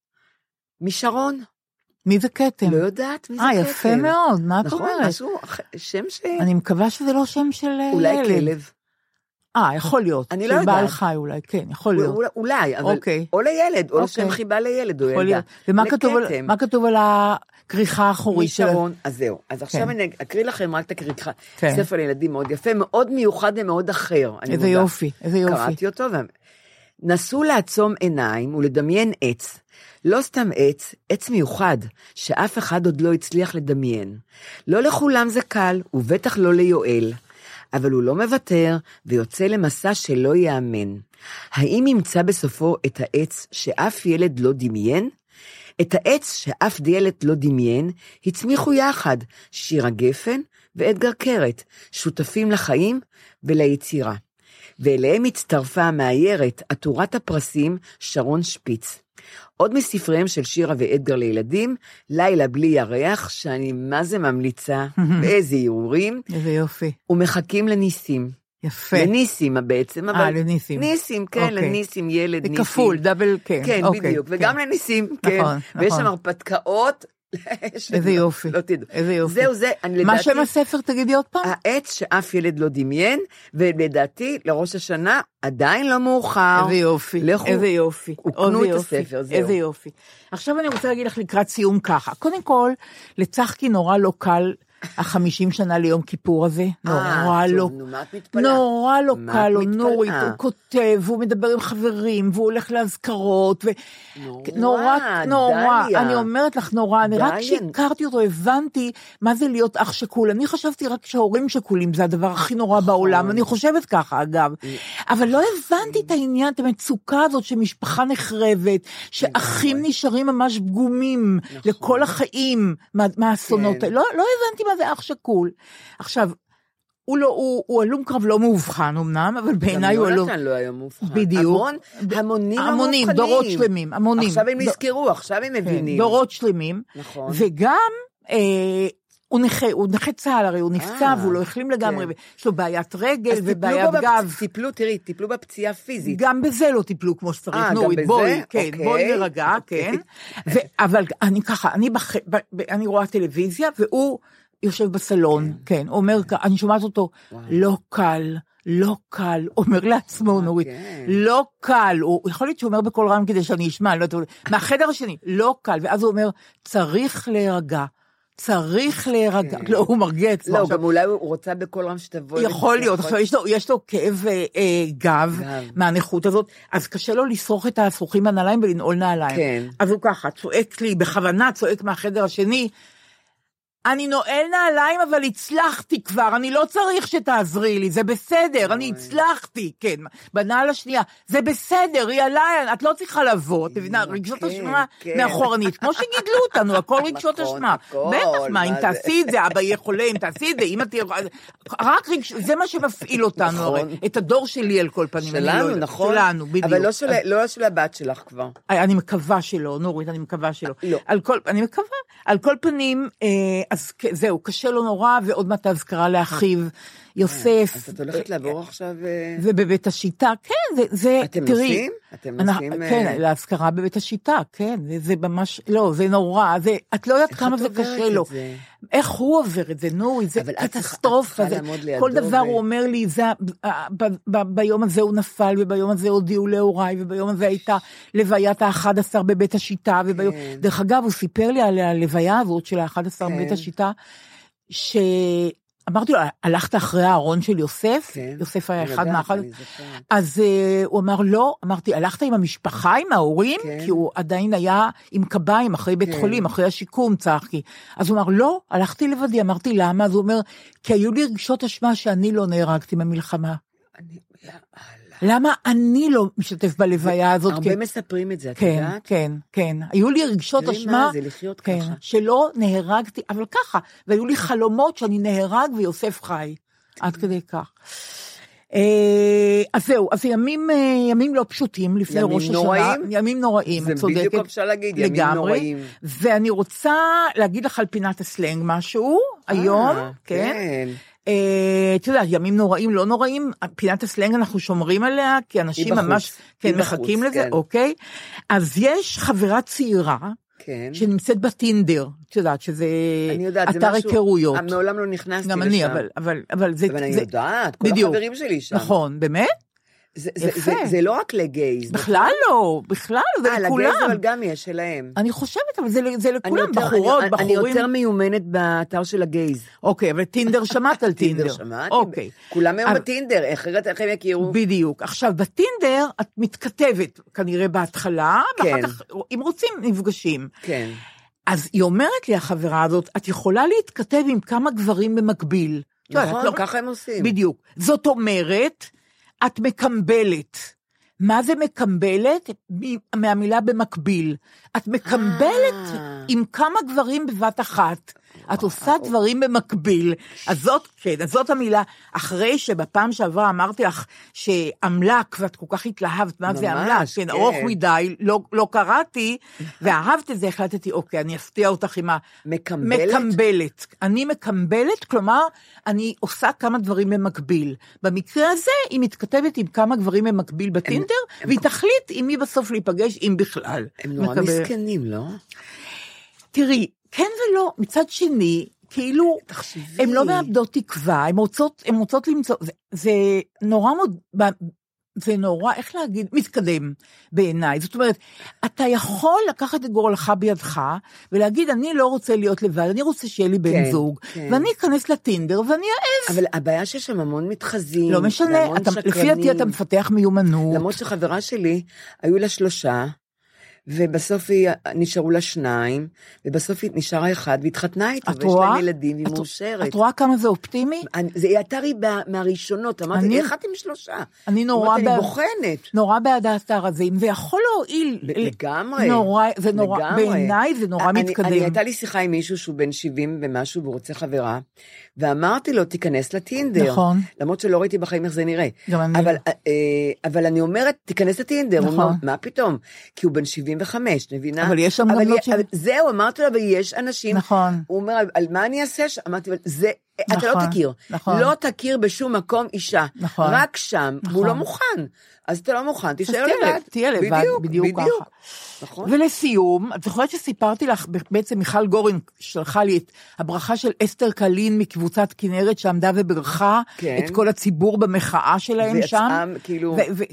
משרון. מי זה כתם? לא יודעת מי זה כתם. יפה מאוד, מה את נכון, אומרת? משהו, שם ש... אני מקווה שזה לא שם של ילד. אולי כלב. יכול להיות. אני לא יודעת. בעל חי אולי, כן, יכול להיות. אולי, אבל או לילד, או שם חיבה לילד, או ילדה. ומה כתוב על הכריכה האחורית שלו? משרון, אז זהו. אז עכשיו אני אקריא לכם רק את הכריכה. ספר לילדים מאוד יפה, מאוד מיוחד ומאוד אחר. איזה יופי, איזה יופי. קראתי אותו, נסו לעצום עיניים ולדמיין עץ. לא סתם עץ מיוחד, שאף אחד עוד לא הצליח לדמיין. לא לכולם זה קל, ובטח לא ליואל. אבל הוא לא מוותר, ויוצא למסע שלא יאמן. האם ימצא בסופו את העץ שאף ילד לא דמיין? את העץ שאף ילד לא דמיין, הצמיחו יחד שירה גפן ואדגר קרת, שותפים לחיים וליצירה. ואליהם הצטרפה המאיירת, עטורת הפרסים, שרון שפיץ. עוד מספריהם של שירה ואדגר לילדים, לילה בלי ירח, שאני מה זה ממליצה, באיזה איורים. איזה יופי. ומחכים לניסים. יפה. לניסים בעצם, אבל... לניסים. ניסים, כן, לניסים, ילד, ניסים. כפול, דאבל, כן. כן, בדיוק, וגם לניסים, כן. ויש שם הרפתקאות. איזה יופי. לא תדעו. איזה יופי. זהו זה, אני לדעתי... מה שם הספר, תגידי עוד פעם? העץ שאף ילד לא דמיין, ולדעתי, לראש השנה, עדיין לא מאוחר. איזה יופי. איזה יופי. וקנו את הספר, זהו. איזה יופי. עכשיו אני רוצה להגיד לך לקראת סיום ככה. קודם כל, לצחקי נורא לא קל 50 שנה ליום כיפור הזה, נורא לא קל, נורית, הוא כותב, הוא מדבר עם חברים, והוא הולך להזכרות, נורא, אני אומרת לך נורא, אני רק שהכרתי אותו, הבנתי מה זה להיות אח שכול, אני חשבתי רק שההורים שכולים זה הדבר הכי נורא בעולם, אני חושבת ככה אגב, אבל לא הבנתי את העניין, את המצוקה הזאת שמשפחה נחרבת, שאחים נשארים ממש פגומים לכל החיים, מהאסונות, לא הבנתי מה זה אח שכול. עכשיו, הוא הלום קרב לא מאובחן אמנם, אבל בעיניי הוא הלום... גם יונתן לא היה מאובחן. בדיוק. המונים, דורות שלמים, המונים. עכשיו הם נזכרו, עכשיו הם מבינים. דורות שלמים. נכון. וגם... הוא נכה צהל, הרי הוא נפצע, והוא לא החלים לגמרי, יש לו בעיית רגל ובעיית גב. טיפלו בפציעה פיזית. גם בזה לא טיפלו כמו שצריך, נורית, בואי נרגע, כן. אבל אני ככה, אני רואה טלוויזיה, והוא יושב בסלון, כן, אומר, אני שומעת אותו, לא קל, לא קל, אומר לעצמו, נורית, לא קל, הוא יכול להיות שהוא אומר בכל רם כדי שאני אשמע, מהחדר השני, לא קל, ואז הוא אומר, צריך להירגע. צריך להירגע, לא, הוא מרגיע עצמו. לא, גם אולי הוא רוצה בכל רם שתבוא. יכול להיות, עכשיו יש לו כאב גב מהנכות הזאת, אז קשה לו לסרוך את הסרוכים בנעליים ולנעול נעליים. כן. אז הוא ככה, צועק לי, בכוונה צועק מהחדר השני, אני נועל נעליים, אבל הצלחתי כבר, אני לא צריך שתעזרי לי, זה בסדר, אני הצלחתי, כן, בנעל השנייה, זה בסדר, היא עליי, את לא צריכה לבוא, את מבינה, רגשות אשמה מאחורנית, כמו שגידלו אותנו, הכל רגשות אשמה, בטח, מה, אם תעשי את זה, אבא יהיה חולה, אם תעשי את זה, אם תהיה, רק זה מה שמפעיל אותנו, הרי, את הדור שלי על כל פנים, שלנו, נכון, שלנו, בדיוק. אבל לא של הבת שלך כבר. אני מקווה שלא, נורית, אני מקווה שלא. אני מקווה, על כל פנים, אז זהו, קשה לו נורא, ועוד מעט הזכרה לאחיו, יוסף. אז את הולכת לעבור עכשיו... ובבית השיטה, כן, זה, אתם תראי. נוסעים? אתם נוסעים... כן, להזכרה בבית השיטה, כן, זה ממש, לא, זה נורא, את לא יודעת כמה זה קשה לו. איך הוא עובר את זה, נו, זה קטסטרופה, כל דבר הוא אומר לי, ביום הזה הוא נפל, וביום הזה הודיעו להוריי, וביום הזה הייתה לוויית ה-11 בבית השיטה, דרך אגב, הוא סיפר לי על הלוויה הזאת של ה-11 בבית השיטה, אמרתי לו, הלכת אחרי הארון של יוסף? יוסף היה אחד מהאחד. אז הוא אמר, לא, אמרתי, הלכת עם המשפחה, עם ההורים? כי הוא עדיין היה עם קביים, אחרי בית חולים, אחרי השיקום, צחקי. אז הוא אמר, לא, הלכתי לבדי, אמרתי, למה? אז הוא אומר, כי היו לי רגשות אשמה שאני לא נהרגתי במלחמה. למה אני לא משתתף בלוויה הזאת? הרבה מספרים את זה, את יודעת? כן, כן. היו לי רגשות אשמה, שלא נהרגתי, אבל ככה, והיו לי חלומות שאני נהרג ויוסף חי, עד כדי כך. אז זהו, אז ימים לא פשוטים לפני ראש השנה, ימים נוראים, זה בדיוק אפשר להגיד, ימים נוראים. ואני רוצה להגיד לך על פינת הסלנג משהו, היום, כן? את יודעת, ימים נוראים, לא נוראים, פינת הסלנג אנחנו שומרים עליה, כי אנשים ממש מחכים לזה, אוקיי? אז יש חברה צעירה, שנמצאת בטינדר, את יודעת, שזה אתר היכרויות. מעולם לא נכנסתי לשם. גם אני, אבל זה... אבל אני יודעת, כל החברים שלי שם. נכון, באמת? זה לא רק לגייז. בכלל לא, בכלל, זה לכולם. לגייז אבל גם יש שלהם. אני חושבת, אבל זה לכולם, בחורות, בחורים. אני יותר מיומנת באתר של הגייז. אוקיך, אבל טינדר שמעת על טינדר. טינדר שמעתי. כולם היום בטינדר, אחרת איך הם יכירו? בדיוק. עכשיו, בטינדר את מתכתבת, כנראה בהתחלה, ואחר כך, אם רוצים, נפגשים. כן. אז היא אומרת לי, החברה הזאת, את יכולה להתכתב עם כמה גברים במקביל. נכון, ככה הם עושים. בדיוק. זאת אומרת, את מקמבלת. מה זה מקמבלת? מהמילה במקביל. את מקמבלת עם כמה גברים בבת אחת. את עושה דברים במקביל. אז זאת המילה. אחרי שבפעם שעברה אמרתי לך שאמלק, ואת כל כך התלהבת, מה זה אמלק? כן, ארוך מדי, לא קראתי, ואהבת את זה, החלטתי, אוקיי, אני אפתיע אותך עם מקמבלת. אני מקמבלת, כלומר, אני עושה כמה דברים במקביל. במקרה הזה, היא מתכתבת עם כמה גברים במקביל בטינדר, והיא תחליט עם מי בסוף להיפגש, אם בכלל. הם נורא מסכנים, לא? תראי, כן ולא, מצד שני, כאילו, הן לא מאבדות תקווה, הן רוצות למצוא, זה נורא זה נורא, איך להגיד, מתקדם בעיניי. זאת אומרת, אתה יכול לקחת את גורלך בידך, ולהגיד, אני לא רוצה להיות לבד, אני רוצה שיהיה לי בן זוג, ואני אכנס לטינדר, ואני אעז. אבל הבעיה שיש שם המון מתחזים, לא משנה, לפי דעתי אתה מפתח מיומנות. למרות שחברה שלי, היו לה 3, ובסוף נשארו לה 2, ובסוף היא נשארה 1, והתחתנה איתו, ויש להם ילדים, והיא מאושרת. את רואה כמה זה אופטימי? זה הייתה לי מהראשונות, אמרתי, איך את עם 3? אני בוחנת. נורא בעד האתר הזה, אם זה יכול להועיל. לגמרי. בעיניי זה נורא מתקדם. הייתה לי שיחה עם מישהו שהוא בן 70 ומשהו, והוא רוצה חברה, ואמרתי לו, תיכנס לטינדר. נכון. למרות שלא ראיתי בחיים איך זה נראה. גם אני. אבל אני אומרת, תיכנס לטינדר. נכון. מה פתאום? כי הוא בן 75, מבינה? אבל יש שם גם לא... זהו, אמרתי לו, ויש אנשים... נכון. הוא אומר, על מה אני אעשה? אמרתי, זה... אתה לא תכיר. נכון. לא תכיר בשום מקום אישה. נכון. רק שם, והוא לא מוכן. אז אתה לא מוכן, תישאר לבד. תהיה לבד, בדיוק ככה. נכון. ולסיום, את זוכרת שסיפרתי לך, בעצם מיכל גורן שלחה לי את הברכה של אסתר קלין מקבוצת כנרת, שעמדה וברכה את כל הציבור במחאה שלהם שם. ויצאה כאילו...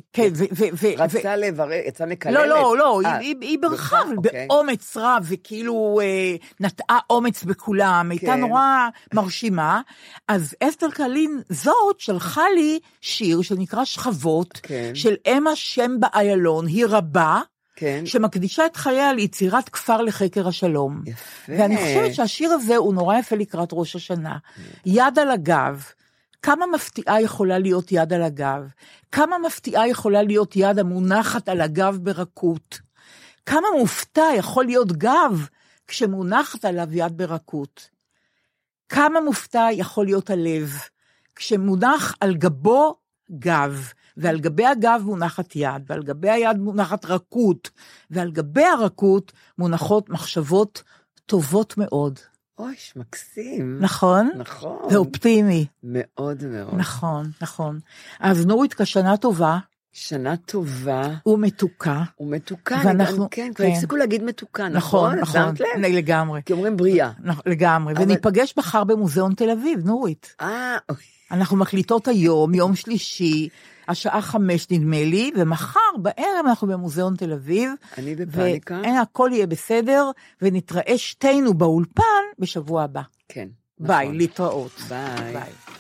רצה לברך, יצאה מקללת. לא, היא ברכה, באומץ רב, וכאילו נטעה אומץ בכולם, הייתה נורא מרשימה. אז אסתר קלין זאת שלחה לי שיר שנקרא שכבות, של אמה שם באיילון, היא רבה, שמקדישה את חייה ליצירת כפר לחקר השלום. יפה. ואני חושבת שהשיר הזה הוא נורא יפה לקראת ראש השנה. יד על הגב, כמה מפתיעה יכולה להיות יד על הגב? כמה מפתיעה יכולה להיות יד המונחת על הגב ברכות? כמה מופתע יכול להיות גב כשמונחת עליו יד ברכות? כמה מופתע יכול להיות הלב כשמונח על גבו גב, ועל גבי הגב מונחת יד, ועל גבי היד מונחת רכות, ועל גבי הרכות מונחות מחשבות טובות מאוד. אוי, מקסים. נכון? נכון. ואופטימי. מאוד מאוד. נכון, נכון. אז נורית, כשנה טובה. שנה טובה. ומתוקה. ומתוקה, ואנחנו, כן, כבר הפסיקו להגיד מתוקה, נכון? נכון, לגמרי. כי אומרים בריאה. לגמרי, וניפגש מחר במוזיאון תל אביב, נורית. אנחנו מקליטות היום, יום שלישי, השעה 5 נדמה לי, ומחר בערב אנחנו במוזיאון תל אביב. אני בפאניקה. הכל יהיה בסדר, ונתראה שתינו באולפן בשבוע הבא. כן. ביי, להתראות. ביי.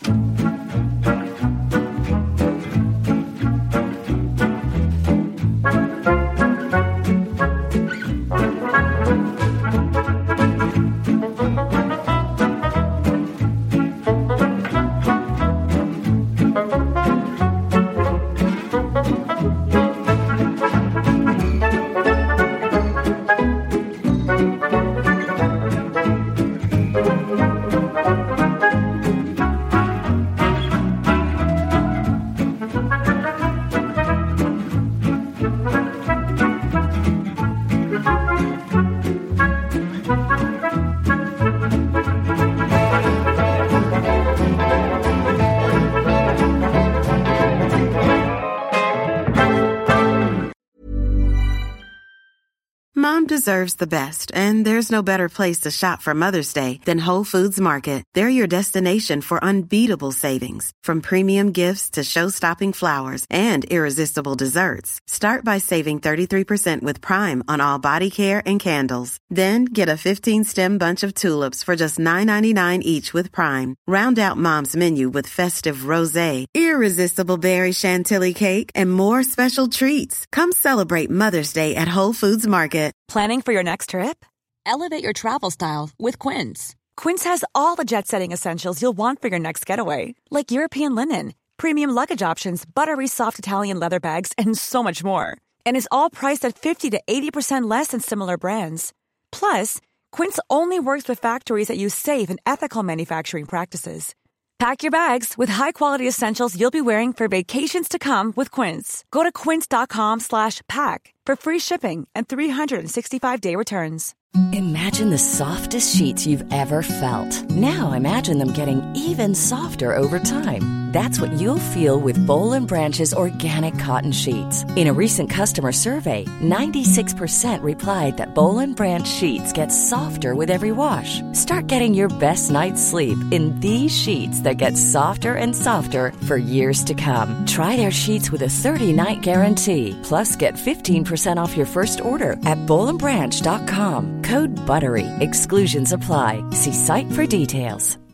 Mom deserves the best, and there's no better place to shop for Mother's Day than Whole Foods Market. They're your destination for unbeatable savings, from premium gifts to show-stopping flowers and irresistible desserts. Start by saving 33% with Prime on all body care and candles. Then get a 15-stem bunch of tulips for just $9.99 each with Prime. Round out Mom's menu with festive rosé, irresistible berry chantilly cake, and more special treats. Come celebrate Mother's Day at Whole Foods Market. Planning for your next trip? Elevate your travel style with Quince. Quince has all the jet-setting essentials you'll want for your next getaway, like European linen, premium luggage options, buttery soft Italian leather bags, and so much more. And is all priced at 50 to 80% less than similar brands. Plus, Quince only works with factories that use safe and ethical manufacturing practices. Pack your bags with high-quality essentials you'll be wearing for vacations to come with Quince. Go to quince.com/pack for free shipping and 365-day returns. Imagine the softest sheets you've ever felt. Now imagine them getting even softer over time. That's what you'll feel with Boll & Branch's organic cotton sheets. In a recent customer survey, 96% replied that Boll & Branch sheets get softer with every wash. Start getting your best night's sleep in these sheets that get softer and softer for years to come. Try their sheets with a 30-night guarantee. Plus, get 15% off your first order at bollandbranch.com. Code BUTTERY. Exclusions apply. See site for details.